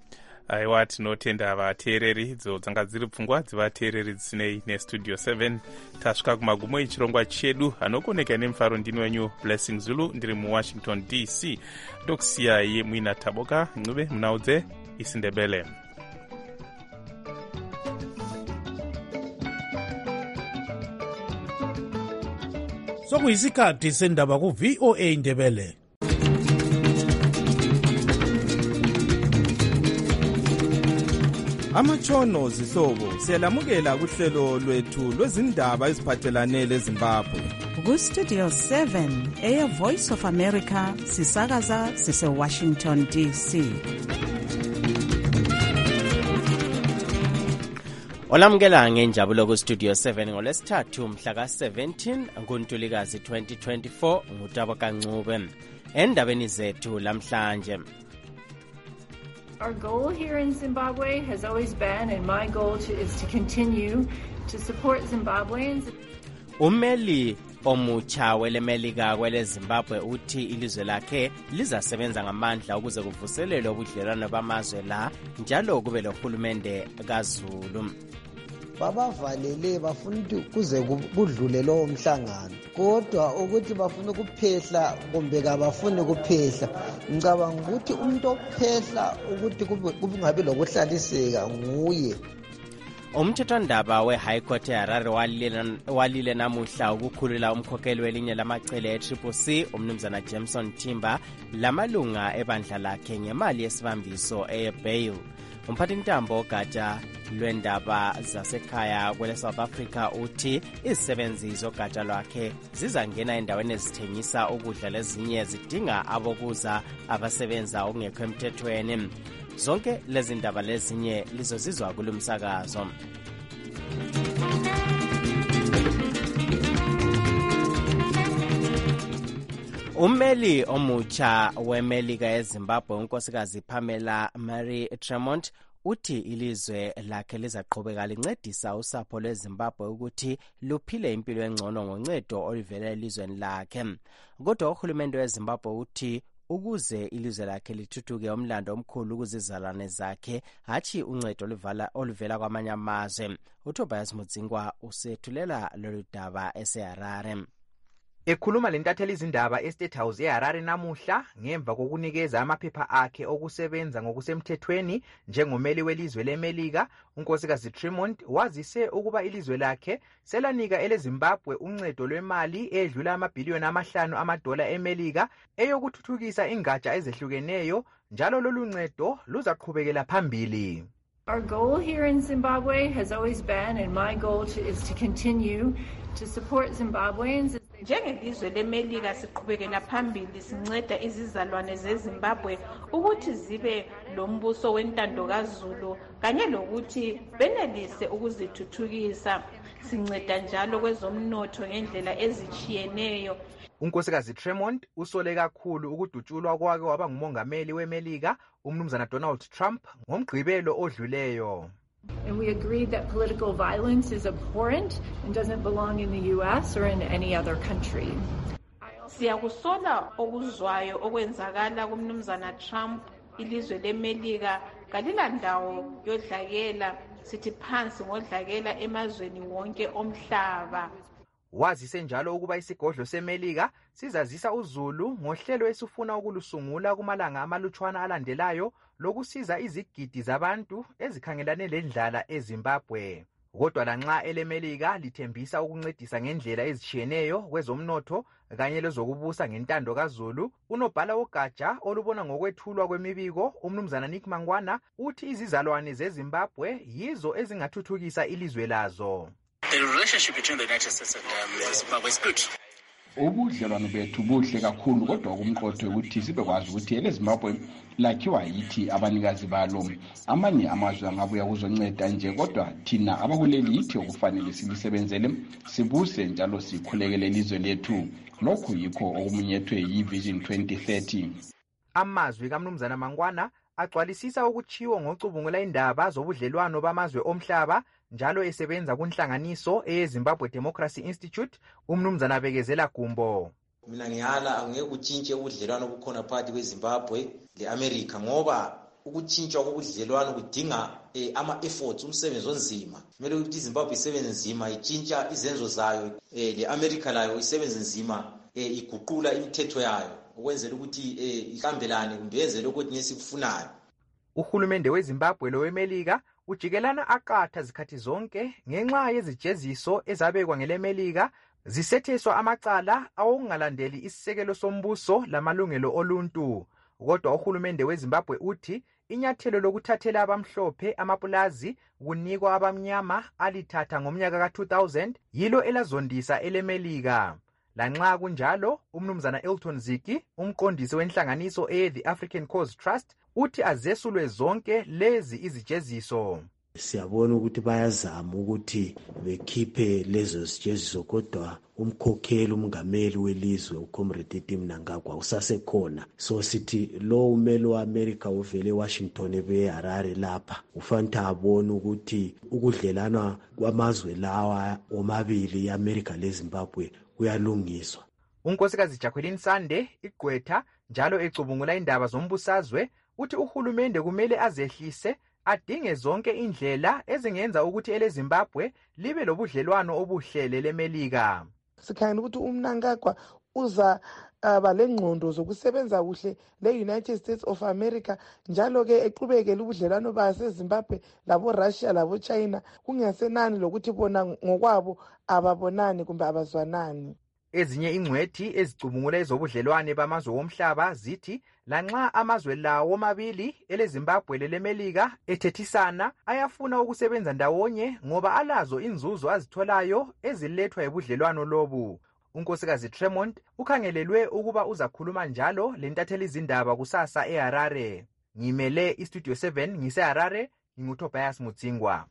aiwa tinotenda vateereri idzo dzanga dziri pfungwa dzevateereri dzisinei nestudio 7. tasvika kumagumo echirongwa chedu. anokoneka nemufaro ndini wenyu Blessing Zulu, ndiri muwashington DC. ndokusiyai Mwina Taboka Ncube munaudze isiNdebele. sokuyisikhathi sendaba ku-VOA Indebele. Amatshono zihlobo siyalamukela kuhlelo lwethu lwezindaba eziphathelane leZimbabwe. Ku-Studio 7 Air Voice of America sisakaza sise-Washington DC. Olamukela ngenjabulo ku-Studio 7 ngolesithathu mhla ka-17 kuNtulikazi 2024 nguTaboka Ncube. Endabeni zethu lamhlanje. Our goal here in Zimbabwe has always been, and my goal is to continue to support Zimbabweans. Umeli omutsha welemelika kwele Zimbabwe uthi ilizwe lakhe lizasebenza ngamandla ukuze kuvuselelwe ubudlelwano bamazwe la njalo kube lohulumende kaZulu. Babavalele bafuna ukuthi kuze kudlule lowo mhlangano, kodwa ukuthi bafuna ukuphehla kumbe kabafuni ukuphehla. Ngicabanga ukuthi umuntu ophehla ukuthi kungabi lokuhlaliseka nguye. Umthethwandaba we-High Court eHarare walile namuhla ukukhulula umkhokheli welinye lamacele e-CCC umnumzana Jameson Timber lamalunga ebandla lakhe ngemali yesibambiso eye-bail. Umphathintambo ogatsha lwendaba zasekhaya kwele South Africa uthi izisebenzi zogatsha lwakhe zizangena endaweni ezithengisa ukudla lezinye zidinga abokuza abasebenza okungekho emthethweni. Zonke lezi ndaba lezinye lizozizwa kulumsakazo. Umeli omutsha wemelika eZimbabwe unkosikazi Pamela Mary Tremont uthi ilizwe lakhe lizaqhubeka lincedisa usapho lweZimbabwe ukuthi luphile impilo engcono ngoncedo oluvela elizweni lakhe. Kodwa uhulumende weZimbabwe uthi ukuze ilizwe lakhe lithuthuke umlando omkhulu kuzizalwane zakhe hatshi uncedo oluvela kwamanye amazwe. uTobias Mudzingwa usethulela lolu daba eseHarare. Ekhuluma lentatheli izindaba eState House eHarare namuhla ngemva kokunikeza amaphepha akhe okusebenza ngokusemthethweni njengomeli welizwe leMelika, unkosikazi Tremont wazise ukuba ilizwe lakhe selanika eleZimbabwe uncedo lwemali edlula amabhiliyoni $5 eMelika eyokuthuthukisa ingatsha ezehlukeneyo, njalo lolu ncedo luzaqhubekela phambili. Our goal here in Zimbabwe has always been, and my goal is to continue to support Zimbabweans. Njengelizwe leMelika siqhubekela phambili sinceda izizalwane zeZimbabwe ukuthi zibe lombuso wentando kaZulu kanye lokuthi benelise ukuzithuthukisa. Sinceda njalo kwezomnotho ngendlela ezichiyeneyo. Unkosikazi Tremont usole kakhulu ukudutshulwa kwake waba ngumongameli weMelika umnumzana Donald Trump ngomgqibelo odluleyo. And we agreed that political violence is abhorrent and doesn't belong in the US or in any other country. Siyakusola okuzwayo okwenzakala kumnumzana Trump. Ilizwe leMelika kalilandawo yodlakela, sithi phansi ngodlakela emazweni wonke omhlaba. Wazise njalo ukuba isigodlo seMelika sizazisa uZulu ngohlelo esifuna ukulusungula kumalanga amalutshwana alandelayo lokusiza izigidi zabantu ezikhangelane lendlala eZimbabwe. Kodwa lanxa eleMelika lithembisa ukuncedisa ngendlela ezichiyeneyo kwezomnotho kanye lezokubusa ngentando kaZulu, unobhala wogatsha olubona ngokwethulwa kwemibiko umnumzana Nick Mangwana uthi izizalwane zeZimbabwe yizo ezingathuthukisa ilizwe lazo. The relationship between the United States and Zimbabwe is good. Ubudlelwano bethu buhle kakhulu, kodwa okumqotho ukuthi sibekwazi ukuthi eleZimbabwe lakhiwa yithi abanikazi balo. Amanye amazwe angabuya kuzonceda nje, kodwa thina abakuleli yithi okufanele silisebenzele, sibuse njalo sikhulekele ilizwe lethu. Lokhu yikho okumunyethwe yiVision 2030. Amazwi kaMnumzana Mangwana agcwalisisa ukuchiwo ngocubungula indaba zobudlelwano bamazwe omhlaba njalo esebenza kunhlanganiso eZimbabwe Democracy Institute. Umnumzana Bekezela Gumbo: mina ngiyala angeke utshintshe ubudlelwano obukhona phakathi kweZimbabwe leAmerica ngoba ukutshintshwa kobudlelwano kudinga ama-efforts, umsebenzi onzima. Kumele ukuthi iZimbabwe isebenze nzima, itshintsha izenzo zayo, le-America layo isebenze nzima, iguqula imithetho yayo ukwenzela ukuthi ihambelane kumbe yenzele ukuthi nesikufunayo. Uhulumende weZimbabwe loweMelika ujikelana aqatha zikhathi zonke ngenxa yezijeziso ezabekwa ngeleMelika zisetheswa amacala awokungalandeli isisekelo sombuso lamalungelo oluntu. Kodwa uhulumende weZimbabwe uthi inyathelo lokuthathela abamhlophe amapulazi kunikwa abamnyama alithatha ngomnyaka ka-2000 yilo elazondisa eleMelika. Lanxa kunjalo, umnumzana Elton Ziki, umqondisi wenhlanganiso The African Cause Trust, uthi azesulwe zonke lezi izijeziso. Siyabona ukuthi bayazama ukuthi bekhiphe lezo zijeziso, kodwa umkhokheli umngameli welizwe uComrade Tim Mnangagwa usasekhona. So sithi lo umeli weAmerica uvele eWashington eHarare lapha ufanele abone ukuthi ukudlelana kwamazwe lawa omabili iAmerica leZimbabwe kuyalungiswa. Unkosikazi Jacqueline Sande igqwetha njalo ecubungula indaba zombusazwe uthi uhulumende kumele azehlise adinge zonke indlela ezingenza ukuthi eleZimbabwe libe lobudlelwano obuhlele leMelika. Sikhangela ukuthi uMnangagwa uza balengqondo zokusebenza kuhle le-United States of America, njalo ke eqhubekele ubudlelwano baseZimbabwe labo Russia labo China kungasenani lokuthi bona ngokwabo ababonani kumbe abazwanani. Ezinye ingcwethi ezicubungula ezobudlelwane bamazwe womhlaba zithi lanxa amazwe lawo omabili eleZimbabwe leleMelika ethethisana ayafuna ukusebenza ndawonye ngoba alazo inzuzo azitholayo ezilethwa yibudlelwano lobu. Unkosikazi Tremont ukhangelelwe ukuba uzakhuluma njalo lentatheli izindaba kusasa eHarare. Ngimele iStudio 7 ngiseHarare, nginguTobias Mutsingwa.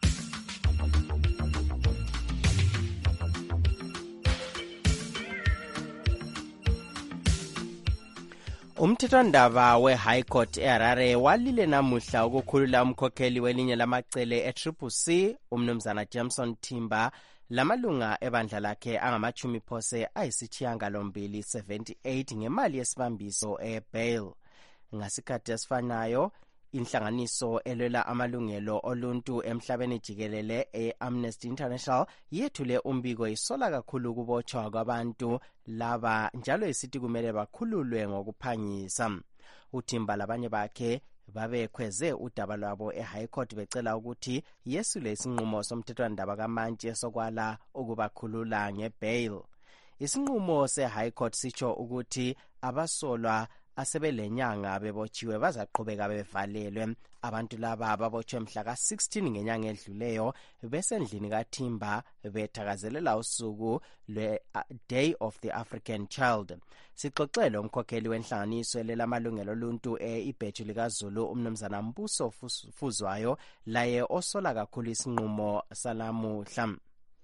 Umthethwandaba we-High Court eHarare walile namuhla ukukhulula umkhokheli welinye lamacele e-CCC umnumzana Jameson Timber lamalunga ebandla lakhe angamachumi phose ayisithiyangalombili 78 ngemali yesibambiso e-bail. Ngasikhathi esifanayo inhlanganiso elwela amalungelo oluntu emhlabeni jikelele e-Amnesty International yethule umbiko isola kakhulu ukubotshwa kwabantu laba njalo isithi kumele bakhululwe ngokuphangisa. uThimba labanye bakhe babekhweze udaba lwabo eHigh Court becela ukuthi yesule isinqumo somthethwandaba kamantshi sokwala ukubakhulula ngebail. Isinqumo seHigh Court sitsho ukuthi abasolwa asebelenyanga bebotshiwe bazaqhubeka bevalelwe. Abantu laba babotshwe mhla ka-16 ngenyanga edluleyo besendlini kaThimba bethakazelela usuku lwe-Day of the African Child. Sixoxele umkhokheli wenhlanganiso elelamalungelo oluntu ibheju likaZulu umnumzana Mbuso Fuzwayo laye osola kakhulu isinqumo salamuhla.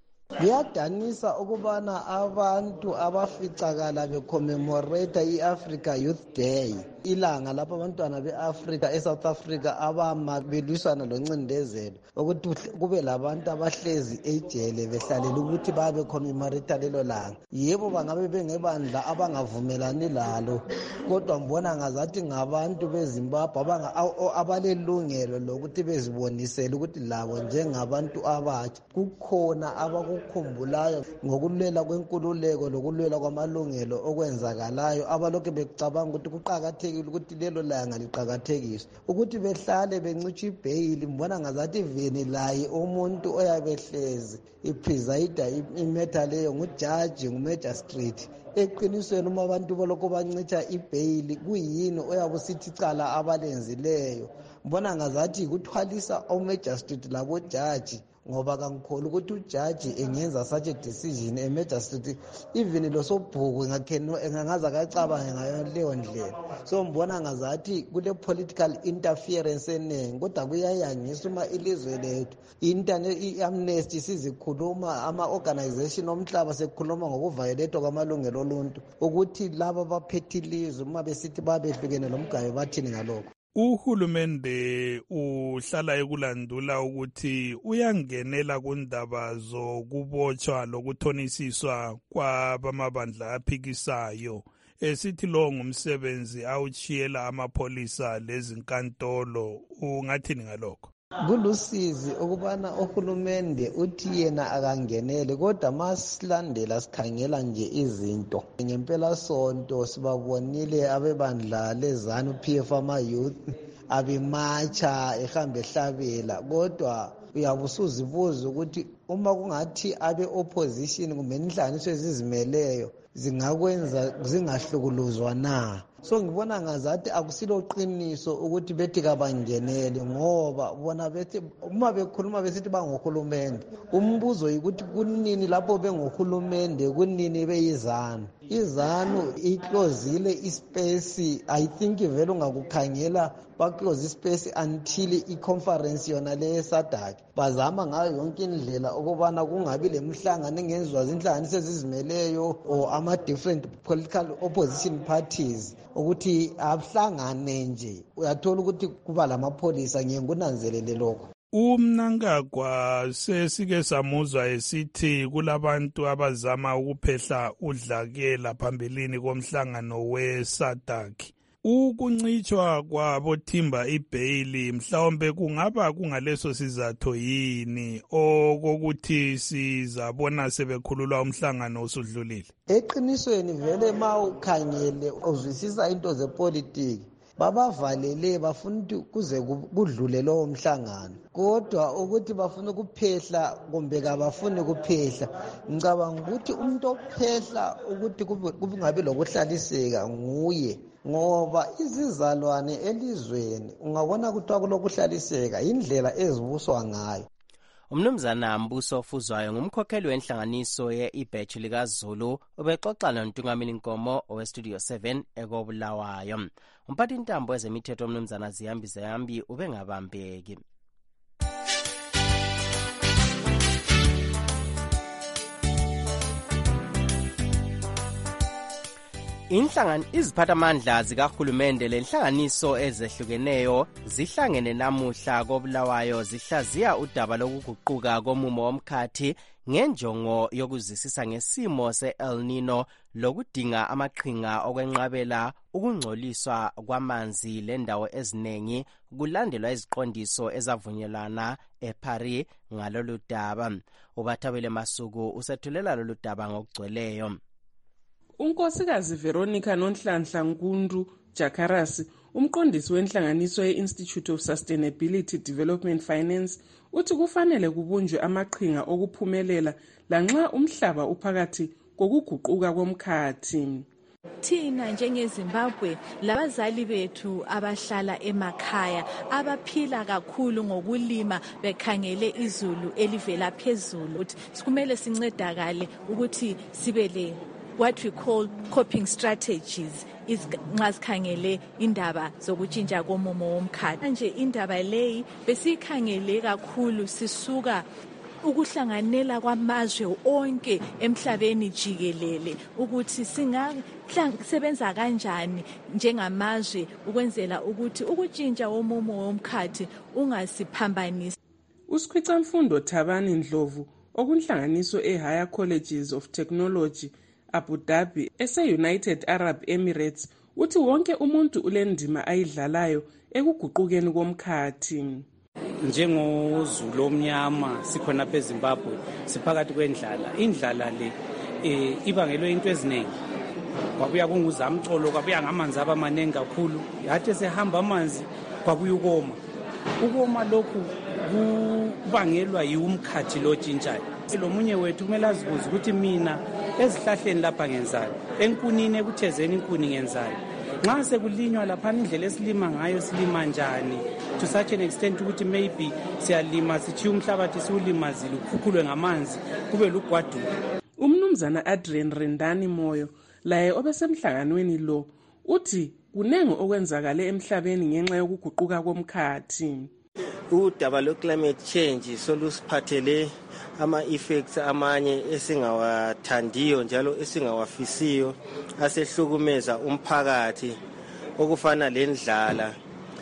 Kuyadanisa ukubana abantu abaficakala becommemorate i-Africa Youth Day, ilanga lapho abantwana be-Africa eSouth Africa abama belwisana loncindezelo, ukuthi kube labantu abahlezi ejele behlalela ukuthi babe commemorate lelo langa. Yebo bangabe bengebandla abangavumelani lalo, kodwa mbona ngazathi ngabantu beZimbabwe abalelungelo lokuthi bezibonisele ukuthi labo njengabantu abatsha kukhona abakukhumbulayo ngokulwela kwenkululeko lokulwela kwamalungelo okwenzakalayo, abalokhu becabanga ukuthi kuqakathekile ukuthi lelo langa liqakathekiswe, ukuthi behlale bencitsha ibhayili. Mbona ngazathi veni laye umuntu oyabehlezi ipresida imetha leyo ngujaji ngumagistrate. Eqinisweni uma abantu balokho bancitsha ibhayili kuyini oyabusithi cala abalenzileyo. Mbona ngazathi kuthwalisa omagistrate labojaji, ngoba kangikholwa ukuthi ujaji engenza such a decision emagistrate even losobhuku engangaza akacabange ngayo leyo ndlela. So mbona ngazathi kule political interference eningi, kodwa kuyayangisa uma ilizwe lethu i-Amnesty sizikhuluma, ama-organization omhlaba sekukhuluma ngokuvayoletwa kwamalungelo oluntu, ukuthi laba baphethe ilizwe uma besithi babehlukene lomgayo bathini ngalokho. Uhulumende uhlala ekulandula ukuthi uyangenela kundaba zokubotshwa lokuthonisiswa kwabamabandla aphikisayo sithi lo ngumsebenzi awuchiyela amapholisa lezinkantolo, ungathini ngalokho? Kulusizi ukubana uhulumende uthi yena akangenele, kodwa masilandela sikhangela nje izinto ngempela sonto sibabonile abebandla lezanu PF ama-youth abematsha ehambe ehlabela, kodwa uyabusuzibuza ukuthi uma kungathi abe-opposition kumbe inhlanganiso ezizimeleyo zingakwenza zingahlukuluzwa na. So ngibona ngazathi akusilo qiniso ukuthi bethi kabangenele, ngoba bona bethi uma bekhuluma besithi bangohulumende, umbuzo yikuthi kunini lapho bengohulumende kunini beyizanu. Izanu iclosile ispace, I think vele ungakukhangela baclose ispace until i-conference yona le SADC. Bazama ngayo yonke indlela ukubana kungabi lemhlangano engenziwa zinhlanganiso ezizimeleyo or ama-different political opposition parties ukuthi ahlangane nje. Uyathola ukuthi kuba lamapholisa, ngiyengunanzelele lokho. Umnangagwa sesike samuzwa esithi kulabantu abazama ukuphehla udlakela phambilini komhlangano we-SADC. Ukuncitshwa kwabothimba ibhayili mhlawumbe kungaba kungaleso sizatho yini okokuthi sizabona sebekhululwa umhlangano usudlulile? Eqinisweni vele ma ukhangele uzwisisa into zepolitiki, babavalele bafuna ukuthi kuze kudlule lowo mhlangano, kodwa ukuthi bafuna ukuphehla kumbe kabafuni ukuphehla, ngicabanga ukuthi umuntu ophehla ukuthi kungabi lokuhlaliseka nguye, ngoba izizalwane elizweni ungabona kuthiwa kulokuhlaliseka indlela ezibuswa ngayo. Umnumzana Mbuso Fuzwayo ngumkhokheli wenhlanganiso ye-IBETCH likaZulu ubexoxa noNtungameli Nkomo oweStudio 7 ekobulawayo. Umphathi intambo ezemithetho umnumzana Ziyambi ubengabambeki. Iziphathamandla zikahulumende lenhlanganiso ezehlukeneyo zihlangene namuhla kobulawayo zihlaziya udaba lokuguquka komumo womkhathi ngenjongo yokuzisisa ngesimo se-El Nino lokudinga amaqhinga okwenqabela ukungcoliswa kwamanzi lendawo eziningi kulandelwa iziqondiso ezavunyelwana eParis ngalolu daba. Ubathabele Masuku usethulela lolu daba ngokugcweleyo. Unkosikazi Veronica Nonhlanhla Nkundu Jakarasi, umqondisi wenhlanganiso ye-Institute of Sustainability Development Finance, uthi kufanele kubunjwe amaqhinga okuphumelela lanxa umhlaba uphakathi kokuguquka komkhathi. Thina njengeZimbabwe labazali bethu abahlala emakhaya abaphila kakhulu ngokulima bekhangele izulu elivela phezulu, kumele sincedakale ukuthi sibele what we call coping strategies nxa sikhangele indaba zokutshintsha komumo womkhathi. Manje indaba leyi besikhangele kakhulu sisuka ukuhlanganela kwamazwe onke emhlabeni jikelele ukuthi singasebenza kanjani njengamazwe ukwenzela ukuthi ukutshintsha komumo womkhathi ungasiphambanisi. Usikhwicamfundo Thabani Ndlovu okunhlanganiso eHigher Colleges of Technology Abu Dhabi ese-United Arab Emirates uthi wonke umuntu ulendima ayidlalayo ekuguqukeni komkhathi. Njengozulu omnyama sikhona phe Zimbabwe siphakathi kwendlala. Indlala le ibangelwe into eziningi. Kwabuya kunguzamcolo, kwabuya ngamanzi abamanengi kakhulu. Yathi sehamba amanzi kwabuya ukoma. Ukoma lokhu kubangelwa yiwumkhathi lo tshintshayo. Lo munye wethu kumele azibuze ukuthi mina ezihlahleni lapha ngenzalo, enkunini ekuthezeni inkuni ngenzalo. Nxa sekulinywa lapha indlela esilima ngayo silima njani to such an extent ukuthi maybe siyalima sithi umhlabathi siwulimazile ukhukhulwe ngamanzi kube lugwadule. Umnumzana Adrian Rendani Moyo laye obesemhlanganweni lo uthi kunenge okwenzakale emhlabeni ngenxa yokuguquka komkhathi. Udaba lo-climate change solusiphathele ama-effects amanye esingawathandiyo njalo esingawafisiyo asehlukumeza umphakathi okufana lendlala.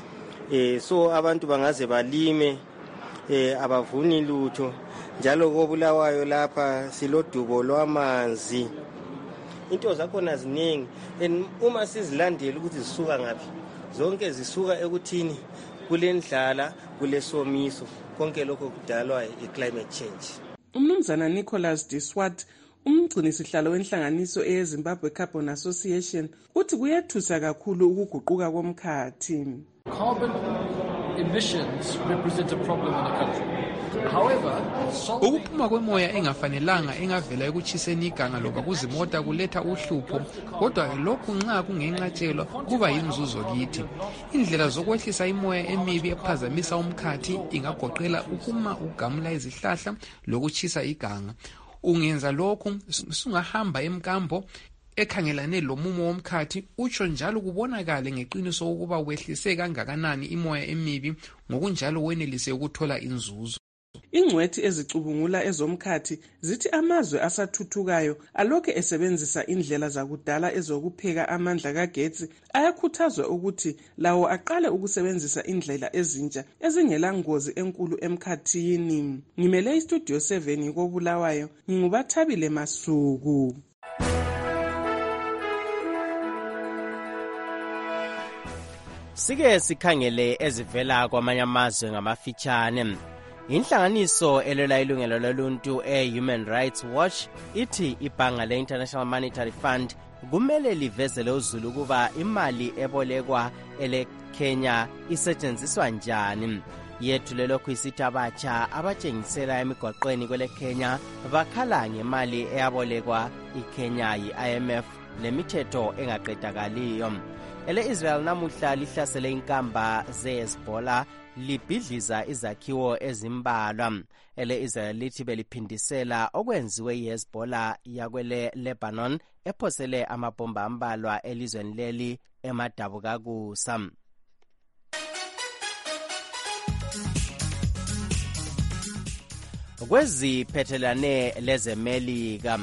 So abantu bangaze balime abavuni lutho njalo kobulawayo lapha silodubo lwamanzi into zakhona ziningi, and uma sizilandela ukuthi zisuka ngaphi, zonke zisuka ekuthini kulendlala, kulesomiso, konke lokho kudalwa i-climate change. Umnumzana Nicholas Diswat, umgcini sihlalo wenhlanganiso eyeZimbabwe Carbon Association, uthi kuyethusa kakhulu ukuguquka komkhathi. Carbon emissions represent a problem in the country. However, ukuphuma kwemoya engafanelanga engavela ekutshiseni iganga loba kuzimota kuletha uhlupho, kodwa lokhu nxa kungenqatshelwa kuba yinzuzo kithi. Indlela zokwehlisa imoya emibi ephazamisa umkhathi ingagoqela ukuma ugamula izihlahla lokutshisa iganga. Ungenza lokhu sungahamba emkambo ekhangelane lomumo womkhathi, utsho njalo kubonakale ngeqiniso ukuba wehlise kangakanani imoya emibi, ngokunjalo wenelise ukuthola inzuzo. Ingcwethi ezicubungula ezomkhathi zithi amazwe asathuthukayo alokhe esebenzisa indlela zakudala ezokupheka amandla kagetsi ayakhuthazwa ukuthi lawo aqale ukusebenzisa indlela ezintsha ezingela ngozi enkulu emkhathini. Ngimele istudio 7 koBulawayo, ngingubathabile Masuku. Sike sikhangele ezivela kwamanye amazwe ngamafitshane. Inhlanganiso elwela ilungelo loluntu Human Rights Watch ithi ibhanga le-International Monetary Fund kumele livezele uzulu kuba imali ebolekwa ele-Kenya isetshenziswa njani. Yethu lokhu isithi abatsha abatshengisela emigwaqweni kwele-Kenya bakhala ngemali eyabolekwa iKenya yi-IMF lemithetho engaqedakaliyo. Ele-Israel namuhla lihlasele inkamba ze-Hezbollah libhidliza izakhiwo ezimbalwa. Ele-Israel lithi beliphindisela okwenziwe yi-Hezbollah yakwele Lebanon ephosele amabhomba ambalwa elizweni leli emadabukakusa. Kweziphethelane lezemelika,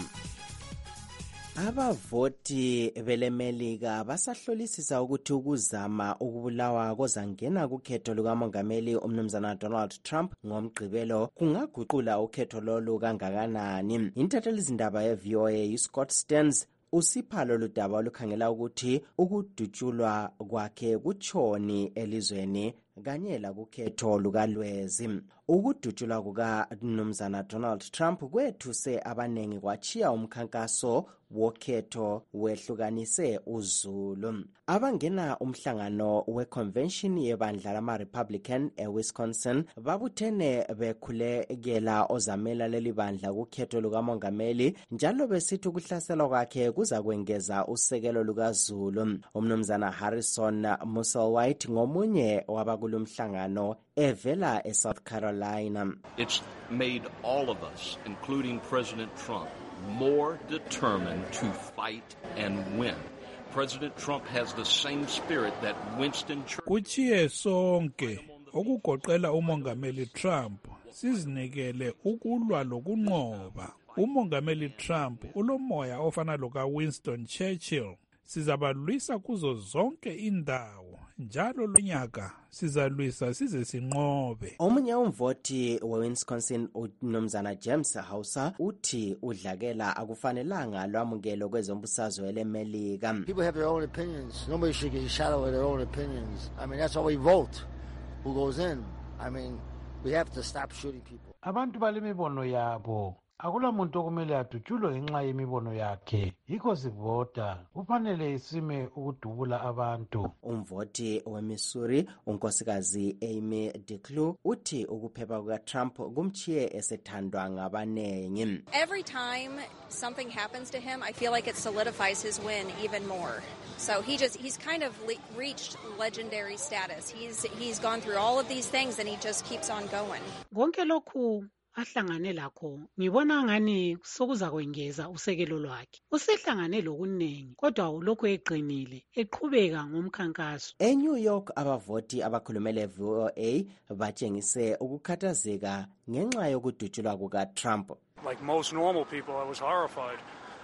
abavoti belemelika basahlolisisa ukuthi ukuzama ukubulawa kozangena kukhetho lukamongameli umnumzana Donald Trump ngomgqibelo kungaguqula ukhetho lolu kangakanani. Intathelizindaba ye-VOA Scott Stearns usipha lolu daba olukhangela ukuthi ukudutshulwa kwakhe kutshoni elizweni kanye lakukhetho lukalwezi. Ukudutshulwa kukamnumzana Donald Trump kwethuse abanengi kwachiya umkhankaso wokhetho wehlukanise uzulu. Abangena umhlangano we-convention yebandla lama-Republican eWisconsin babuthene bekhulekela ozamela leli bandla kukhetho lukamongameli, njalo besithi ukuhlaselwa kwakhe kuza kwengeza usekelo lukazulu. Umnumzana Harrison Musselwhite ngomunye wabakulo mhlangano evela eSouth Carolina. It's made all of us, including President Trump, more determined to fight and win. President Trump has the same spirit that Winston Churchill. Kuchiye sonke okugoqela umongameli Trump sizinikele ukulwa lokunqoba. Umongameli Trump ulomoya ofana loka Winston Churchill. Sizabalwisa kuzo zonke indawo, njalo lonyaka sizalwisa size sinqobe. Omunye umvoti we-Wisconsin uMnumzana James Hauser uthi udlakela akufanelanga lwamukelo kwezombusazwe elemelika. People have their own opinions. Nobody should get shadowed with their own opinions. I mean, that's why we vote who goes in. I mean, we have to stop shooting people. Abantu balemibono yabo. Akula muntu okumele adutshulwe ngenxa yemibono yakhe, yikho sivota. Kufanele isime ukudubula abantu. Umvoti weMissouri unkosikazi Amy DeClue uthi ukuphepha kukaTrump kumchiye esethandwa ngabanengi. Every time something happens to him, I feel like it solidifies his win even more. So he's kind of reached legendary status. He's gone through all of these things and he just keeps on going. Konke lokhu ahlangane lakho ngibona ngani sokuza kwengeza usekelo lwakhe. Usehlangane lokunengi kodwa lokho eqinile eqhubeka ngomkhankaso. ENew York abavoti abakhulumele VOA batshengise ukukhathazeka ngenxa yokudutshulwa kukaTrump. Like most normal people, I was horrified.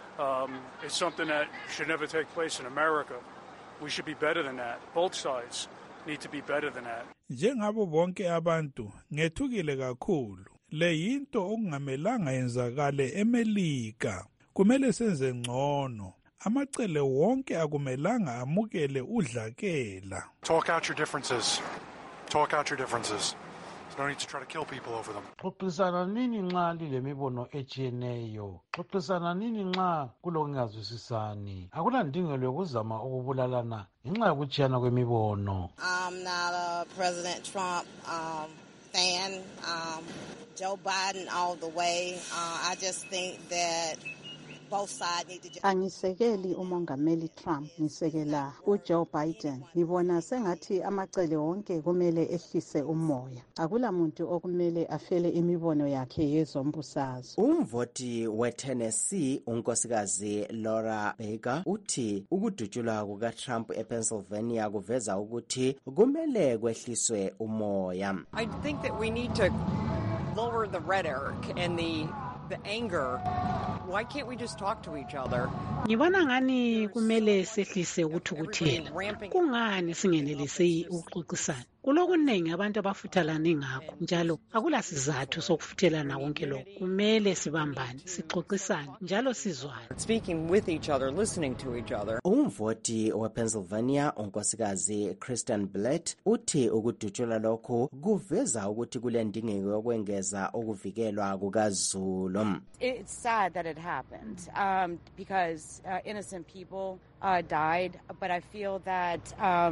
It's something that should never take place in America. We should be better than that. Both sides need to be better than that. Njengabo bonke abantu ngethukile kakhulu. Le yinto okungamelanga yenzakale eMelika. Kumele senze ngcono. amacele wonke akumelanga amukele udlakela. Talk out your differences. Talk out your differences. There's no need to try to kill people over them. Xoxisana nini nxa lilemibono etshiyeneyo? Xoxisana nini nxa kulokungazwisisani? Akulandingelo yokuzama ukubulalana ngenxa yokutshiyana kwemibono. I'm not a President Trump fan. Joe Biden all the way. I just think that both sides need to... Angisekeli umongameli Trump, ngisekela uJoe Biden. Ngibona sengathi amacele wonke kumele ehlise umoya. Akula muntu okumele afele imibono yakhe yezombusazwe. Umvoti weTennessee unkosikazi Laura Baker uthi ukudutshulwa kukaTrump ePennsylvania kuveza ukuthi kumele kwehliswe umoya. I think that we need to lower the rhetoric and the anger. Why can't we just talk to each other? Ngibona ngani kumele sehlise ukuthukuthela. Kungani singenelisi ukuxoxisana? Kulokuningi abantu abafuthalana ngakho njalo akula sizathu sokufuthelana konke lokho. Kumele sibambane, sixoxisane njalo sizwane. Speaking with each other, listening to each other. Umvoti wePennsylvania unkosikazi Kristen Blatt uthi ukudutshulwa lokho kuveza ukuthi kulendingeko yokwengeza ukuvikelwa kukaZulu. It's sad that it happened because innocent people died, but I feel that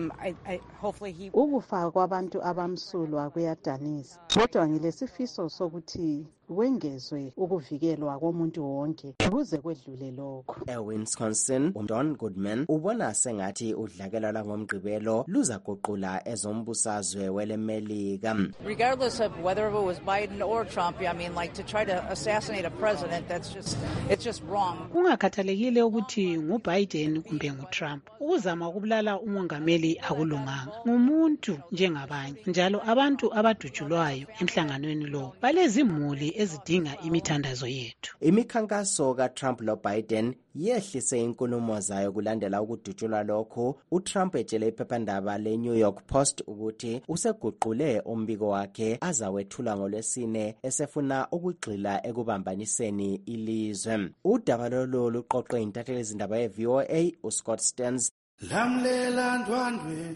I hopefully he ukufa kwabantu abamsulwa kuyadanisa, kodwa ngilesifiso sokuthi wengezwe ukuvikelwa komuntu wonke ukuze kwedlule lokho. eWisconsin, Don Goodman ubona sengathi udlakela langomgqibelo luzaguqula ezombusazwe welemelika. Regardless of whether it was Biden or Trump, I mean, like to try to assassinate a president, it's just wrong. Kungakhathalekile ukuthi nguBiden kumbe nguTrump, ukuzama ukubulala umongameli akulunganga. Ngumuntu njengabanye, njalo abantu abadutshulwayo emhlanganweni lo balezimuli ezidinga imithandazo yethu. Imikhankaso kaTrump loBiden yehlise inkulumo zayo kulandela ukudutshulwa lokho. uTrump etshele iphephandaba leNew York Post ukuthi useguqule umbiko wakhe azawethula ngoLwesine esefuna ukugxila ekubambaniseni ilizwe. Udaba lolu luqoqwe intatheli izindaba yeVOA uScott Stearns. Lamlela ndwandwe,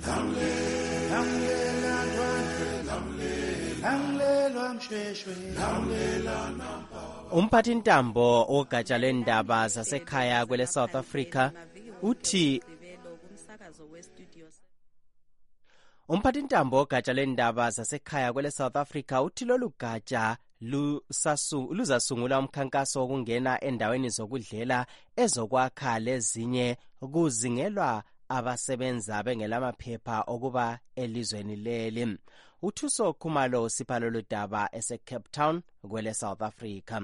lamlela ndwandwe, lamlela mshweshwe, lamlela namba. Umphathintambo ogatsha lwendaba zasekhaya kwele South Africa uthi Umphathintambo ogatsha lwendaba zasekhaya kwele South Africa uthi lolu gatsha luzasungula umkhankaso wokungena endaweni zokudlela ezokwakha lezinye kuzingelwa abasebenza bengelamaphepha okuba elizweni leli. uThuso Khumalo sipha lolu daba eseCape Town kwele South Africa.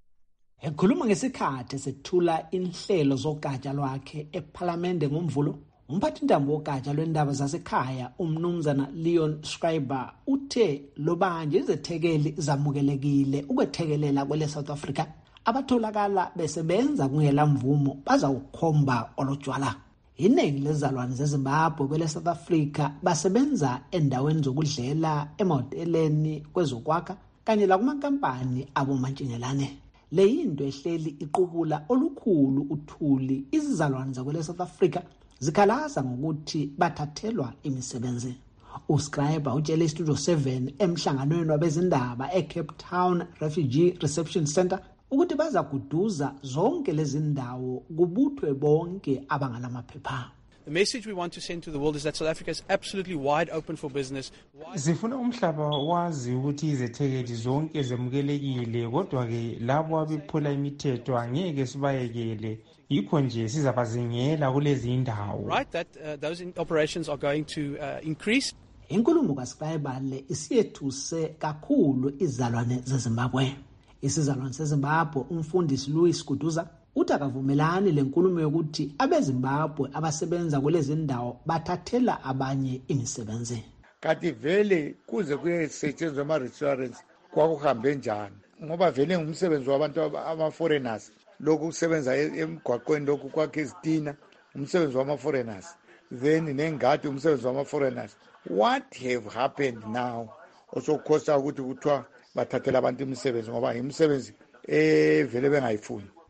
Ekhuluma ngesikhathi sethula inhlelo zogatsha lwakhe eParliament ngomvulo, umphathintambo wogatsha lwendaba zasekhaya umnumzana Leon Schreiber uthe lobanje izethekeli zamukelekile ukwethekelela kwele South Africa abatholakala besebenza kungela mvumo bazawukhomba olojwala. Iningi lezalwane zeZimbabwe kwele South Africa basebenza endaweni zokudlela, emahoteleni, kwezokwakha kanye lakumankampani abomantshingelane. Le yinto ehleli iqubula olukhulu uthuli izizalwane zakwele South Africa zikhalaza ngokuthi bathathelwa imisebenzi. uScriber utshele iStudio 7 emhlanganweni wabezindaba eCape Town Refugee Reception Center ukuthi baza kuduza zonke lezi ndawo kubuthwe bonke abangalamaphepha. The message we want to send to the world is that South Africa is absolutely wide open for business. Sifuna umhlaba wazi ukuthi izethekeli zonke zemukelekile, kodwa ke labo abephula imithetho angeke sibayekele. Yikho nje sizabazingela kulezi indawo. Right, that those operations are going to increase. Inkulumo kaScriber le isiyethuse kakhulu izalwane zeZimbabwe. Isizalwane seZimbabwe umfundisi Louis Kuduza uthi akavumelani lenkulumo yokuthi abeZimbabwe abasebenza kulezi ndawo bathathela abanye imisebenzi. Kanti vele kuze kuyesetshenzwa ama-restaurants kwakuhambe njani, ngoba vele ngumsebenzi wabantu ama-foreigners lokhu kusebenza emgwaqweni lokhu kwakhe izitina umsebenzi wama-foreigners, then nengadi umsebenzi wama-foreigners. What have happened now osokhosa ukuthi kuthiwa bathathela abantu imisebenzi ngoba imisebenzi vele bengayifuni.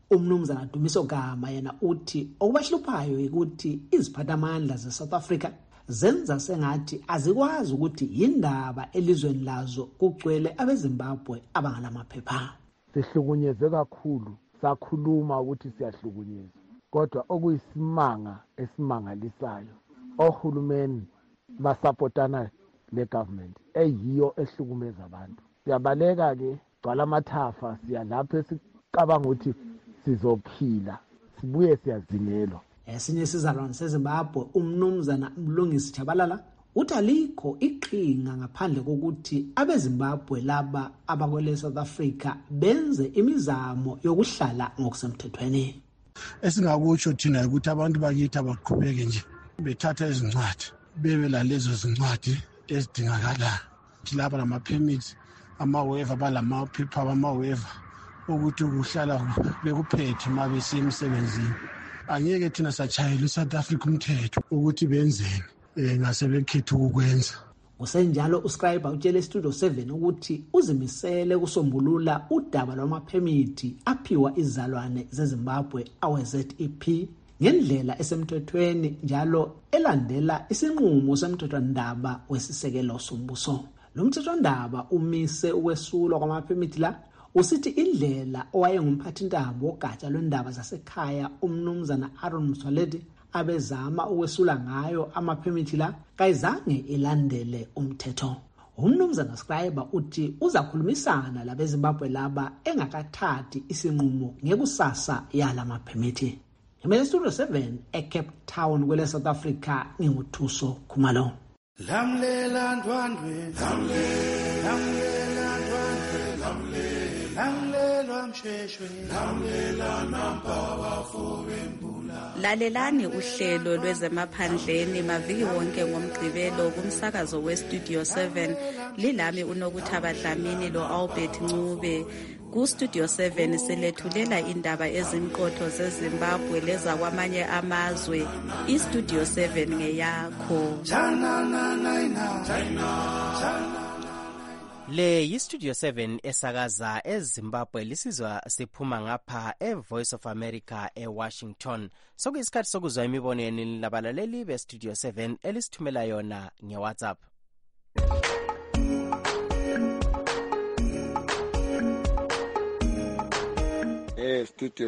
Umnumzana Dumiso Gama yena uthi okubahluphayo ukuthi iziphathamandla ze-South Africa zenza sengathi azikwazi ukuthi yindaba elizweni lazo kugcwele abeZimbabwe abangalamaphepha. Sihlukunyezwe kakhulu, sakhuluma ukuthi siyahlukunyezwa, kodwa okuyisimanga esimangalisayo ohulumeni basapotana le-government eyiyo ehlukumeza abantu. Siyabaleka ke gcwala amathafa, siyalapho esicabanga ukuthi sizophila sibuye siyazingelwa. Esinye isizalwane seZimbabwe umnumzana Mlungisi Chabalala uthi alikho iqhinga ngaphandle kokuthi abeZimbabwe laba abakwele South Africa benze imizamo yokuhlala ngokusemthethweni. Esingakutsho thina ukuthi abantu bakithi abaqhubeke nje bethatha izincwadi bebe lalezo zincwadi ezidingakalayo. Thilapha lama-permits, ama-waiver, balamaphepha ama-waiver ukuthi ukuhlala bekuphethe uma besemsebenzini. Angeke thina satshayela iSouth Africa umthetho ukuthi benzeni ngasebekhetha ukukwenza. Kusenjalo uScriber utshele Studio 7 ukuthi uzimisele kusombulula udaba lwamaphemithi aphiwa izalwane zeZimbabwe awe-ZEP ngendlela esemthethweni njalo elandela isinqumo semthethwandaba wesisekelo sombuso. Lo mthethwandaba umise ukwesulwa kwamaphemithi la usithi indlela owayengumphathintambo wogatsha lwendaba zasekhaya umnumzana Aaron Mswaledi abezama ukwesula ngayo amaphemithi la kayizange ilandele umthetho. Umnumzana Scriber uthi uzakhulumisana labeZimbabwe laba engakathathi isinqumo ngekusasa yala maphemithi. Emele Studio 7 eCape Town kwele South Africa nginguthuso Khumalo. Lamlela ndwandwe, lamlela ndwandwe, lamlela msheshwe, lamlela nampa bafube mbula. Lalelani uhlelo lwezemaphandleni maviki wonke ngomgqibelo kumsakazo weStudio 7 lilami uNokuthaba Dlamini lo Albert Ncube. Ku-Studio 7 silethulela indaba ezimqotho zeZimbabwe leza kwamanye amazwe. iStudio 7 ngeyakho. Le yiStudio 7 esakaza eZimbabwe lisizwa siphuma ngapha eVoice of America eWashington. Sokuyisikhathi sokuzwa imibono yenu labalaleli beStudio 7 elisithumela yona ngeWhatsApp. Studio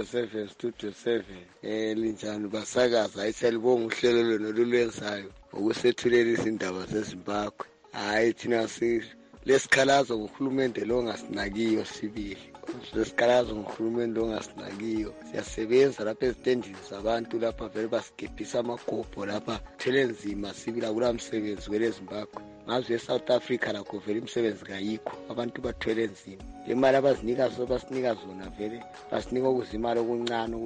7 linjani basakaza ayisalibonga uhlelo lona lolwenzayo ukusethulela izindaba zeZimbabwe. Hayi thina lesikhalazo ngohulumende lo ngasinakiyo sibili. Lesikhalazo ngohulumende lo ngasinakiyo. Siyasebenza lapha ezitendini zabantu lapha vele basigebhisa amagobho lapha thele nzima sibila kula msebenzi wele Zimbabwe. Ngazi eSouth Africa lakho vele imsebenzi kayikho, abantu bathwele nzima. Imali abasinika zona vele basinika ukuzimali okuncane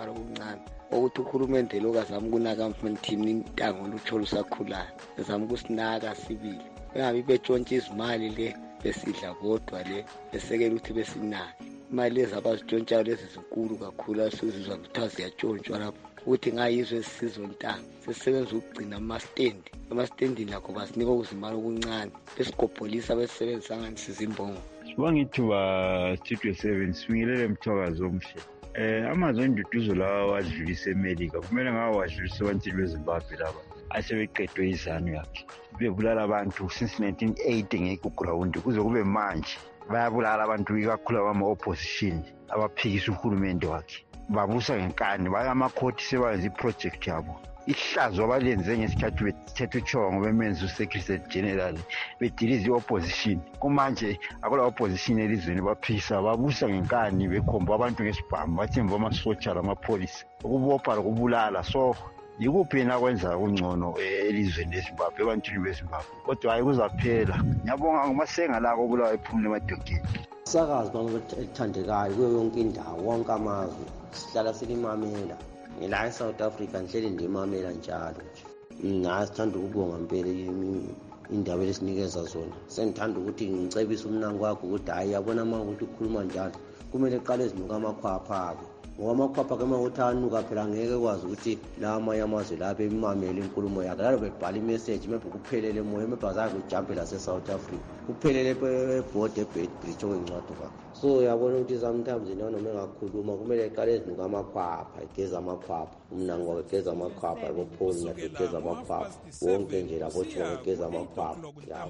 ukuthi uhulumende lo kazama ukunaka mfundini intango lutho lusakhulayo. Ezama ukusinaka sibili. Engabi betshontsha izimali le besidla bodwa le besekela ukuthi besinake. Imali lezi abazitshontshayo lezi zinkulu kakhulu asizizwa kuthiwa ziyatshontsha lapho. Ukuthi ngayizwe esizwe ntanga sesebenza ukugcina amastendini lakho basinika ukuzimali okuncane besigobholisa besebenzisa ngani sizimbongo. Sibangithuba Studio 7 sibingelele mthwakazi omhle. Amazwe enduduzo lawa wadlulisa eMelika kumele ngawo wadlulisa abantu beZimbabwe laba asebeqedwe izanu yakhe. Bebulala abantu since 1980 ngekuground kuze kube manje bayabulala abantu ikakhulu abama-opposition abaphikisa uhulumende wakhe. Babusa ngenkani bayamakhoti sebayenza iproject yabo. Ihlazo abalenze ngesikhathi bethethe uChongo bemenza uSecretary General bediliza i-opposition. Kumanje akula opposition elizweni baphisa babusa ngenkani bekhomba abantu ngesibhamu bathemba amasotsha lamapolisi ukubopha lokubulala. So yikuphi na kwenza kungcono elizweni leZimbabwe ebantwini beZimbabwe kodwa hayi kuzaphela. Ngiyabonga ngomasenga la kobulawa ephumule emadokeni. Sakazi bami ethandekayo kuyo yonke indawo wonke amazwe sihlala silimamela ngila eSouth Africa ngihleli ndimamela njalo nje. Sithanda ukubonga mpela indaba lesinikeza zona. Sengithanda ukuthi ngicebise umnango wakho ukuthi hayi yabona manje ukuthi ukhuluma njalo kumele eqale ezinuka amakhwapha ke ngoba amakhwapha ke mawuthi anuka phela ngeke kwazi ukuthi la amanye amazwe lapha emamela inkulumo yakhe lalo bebhala imessage maybe kuphelele moya maybe azake ujampe la eSouth Africa kuphelele eboard eBed Bridge okwencwadi kwakhe. so yabona ukuthi sometimes noma engakhuluma kumele eqale ezinika amakhwapha egeza amakhwapha umnango wegeza amakhwapha abopholi ngegeza amakhwapha wonke nje lapho egeza amakhwapha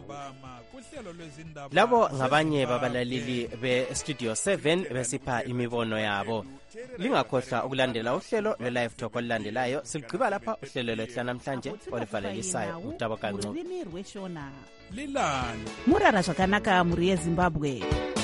labo ngabanye babalaleli be-Studio 7 besipha imibono yabo. Lingakhohlwa ukulandela uhlelo lwe-Live Talk olulandelayo. Sigqiba lapha uhlelo lwehla namhlanje oluvalelisayo uTabo Kancu. Lilani murara zvakanaka muri yeZimbabwe.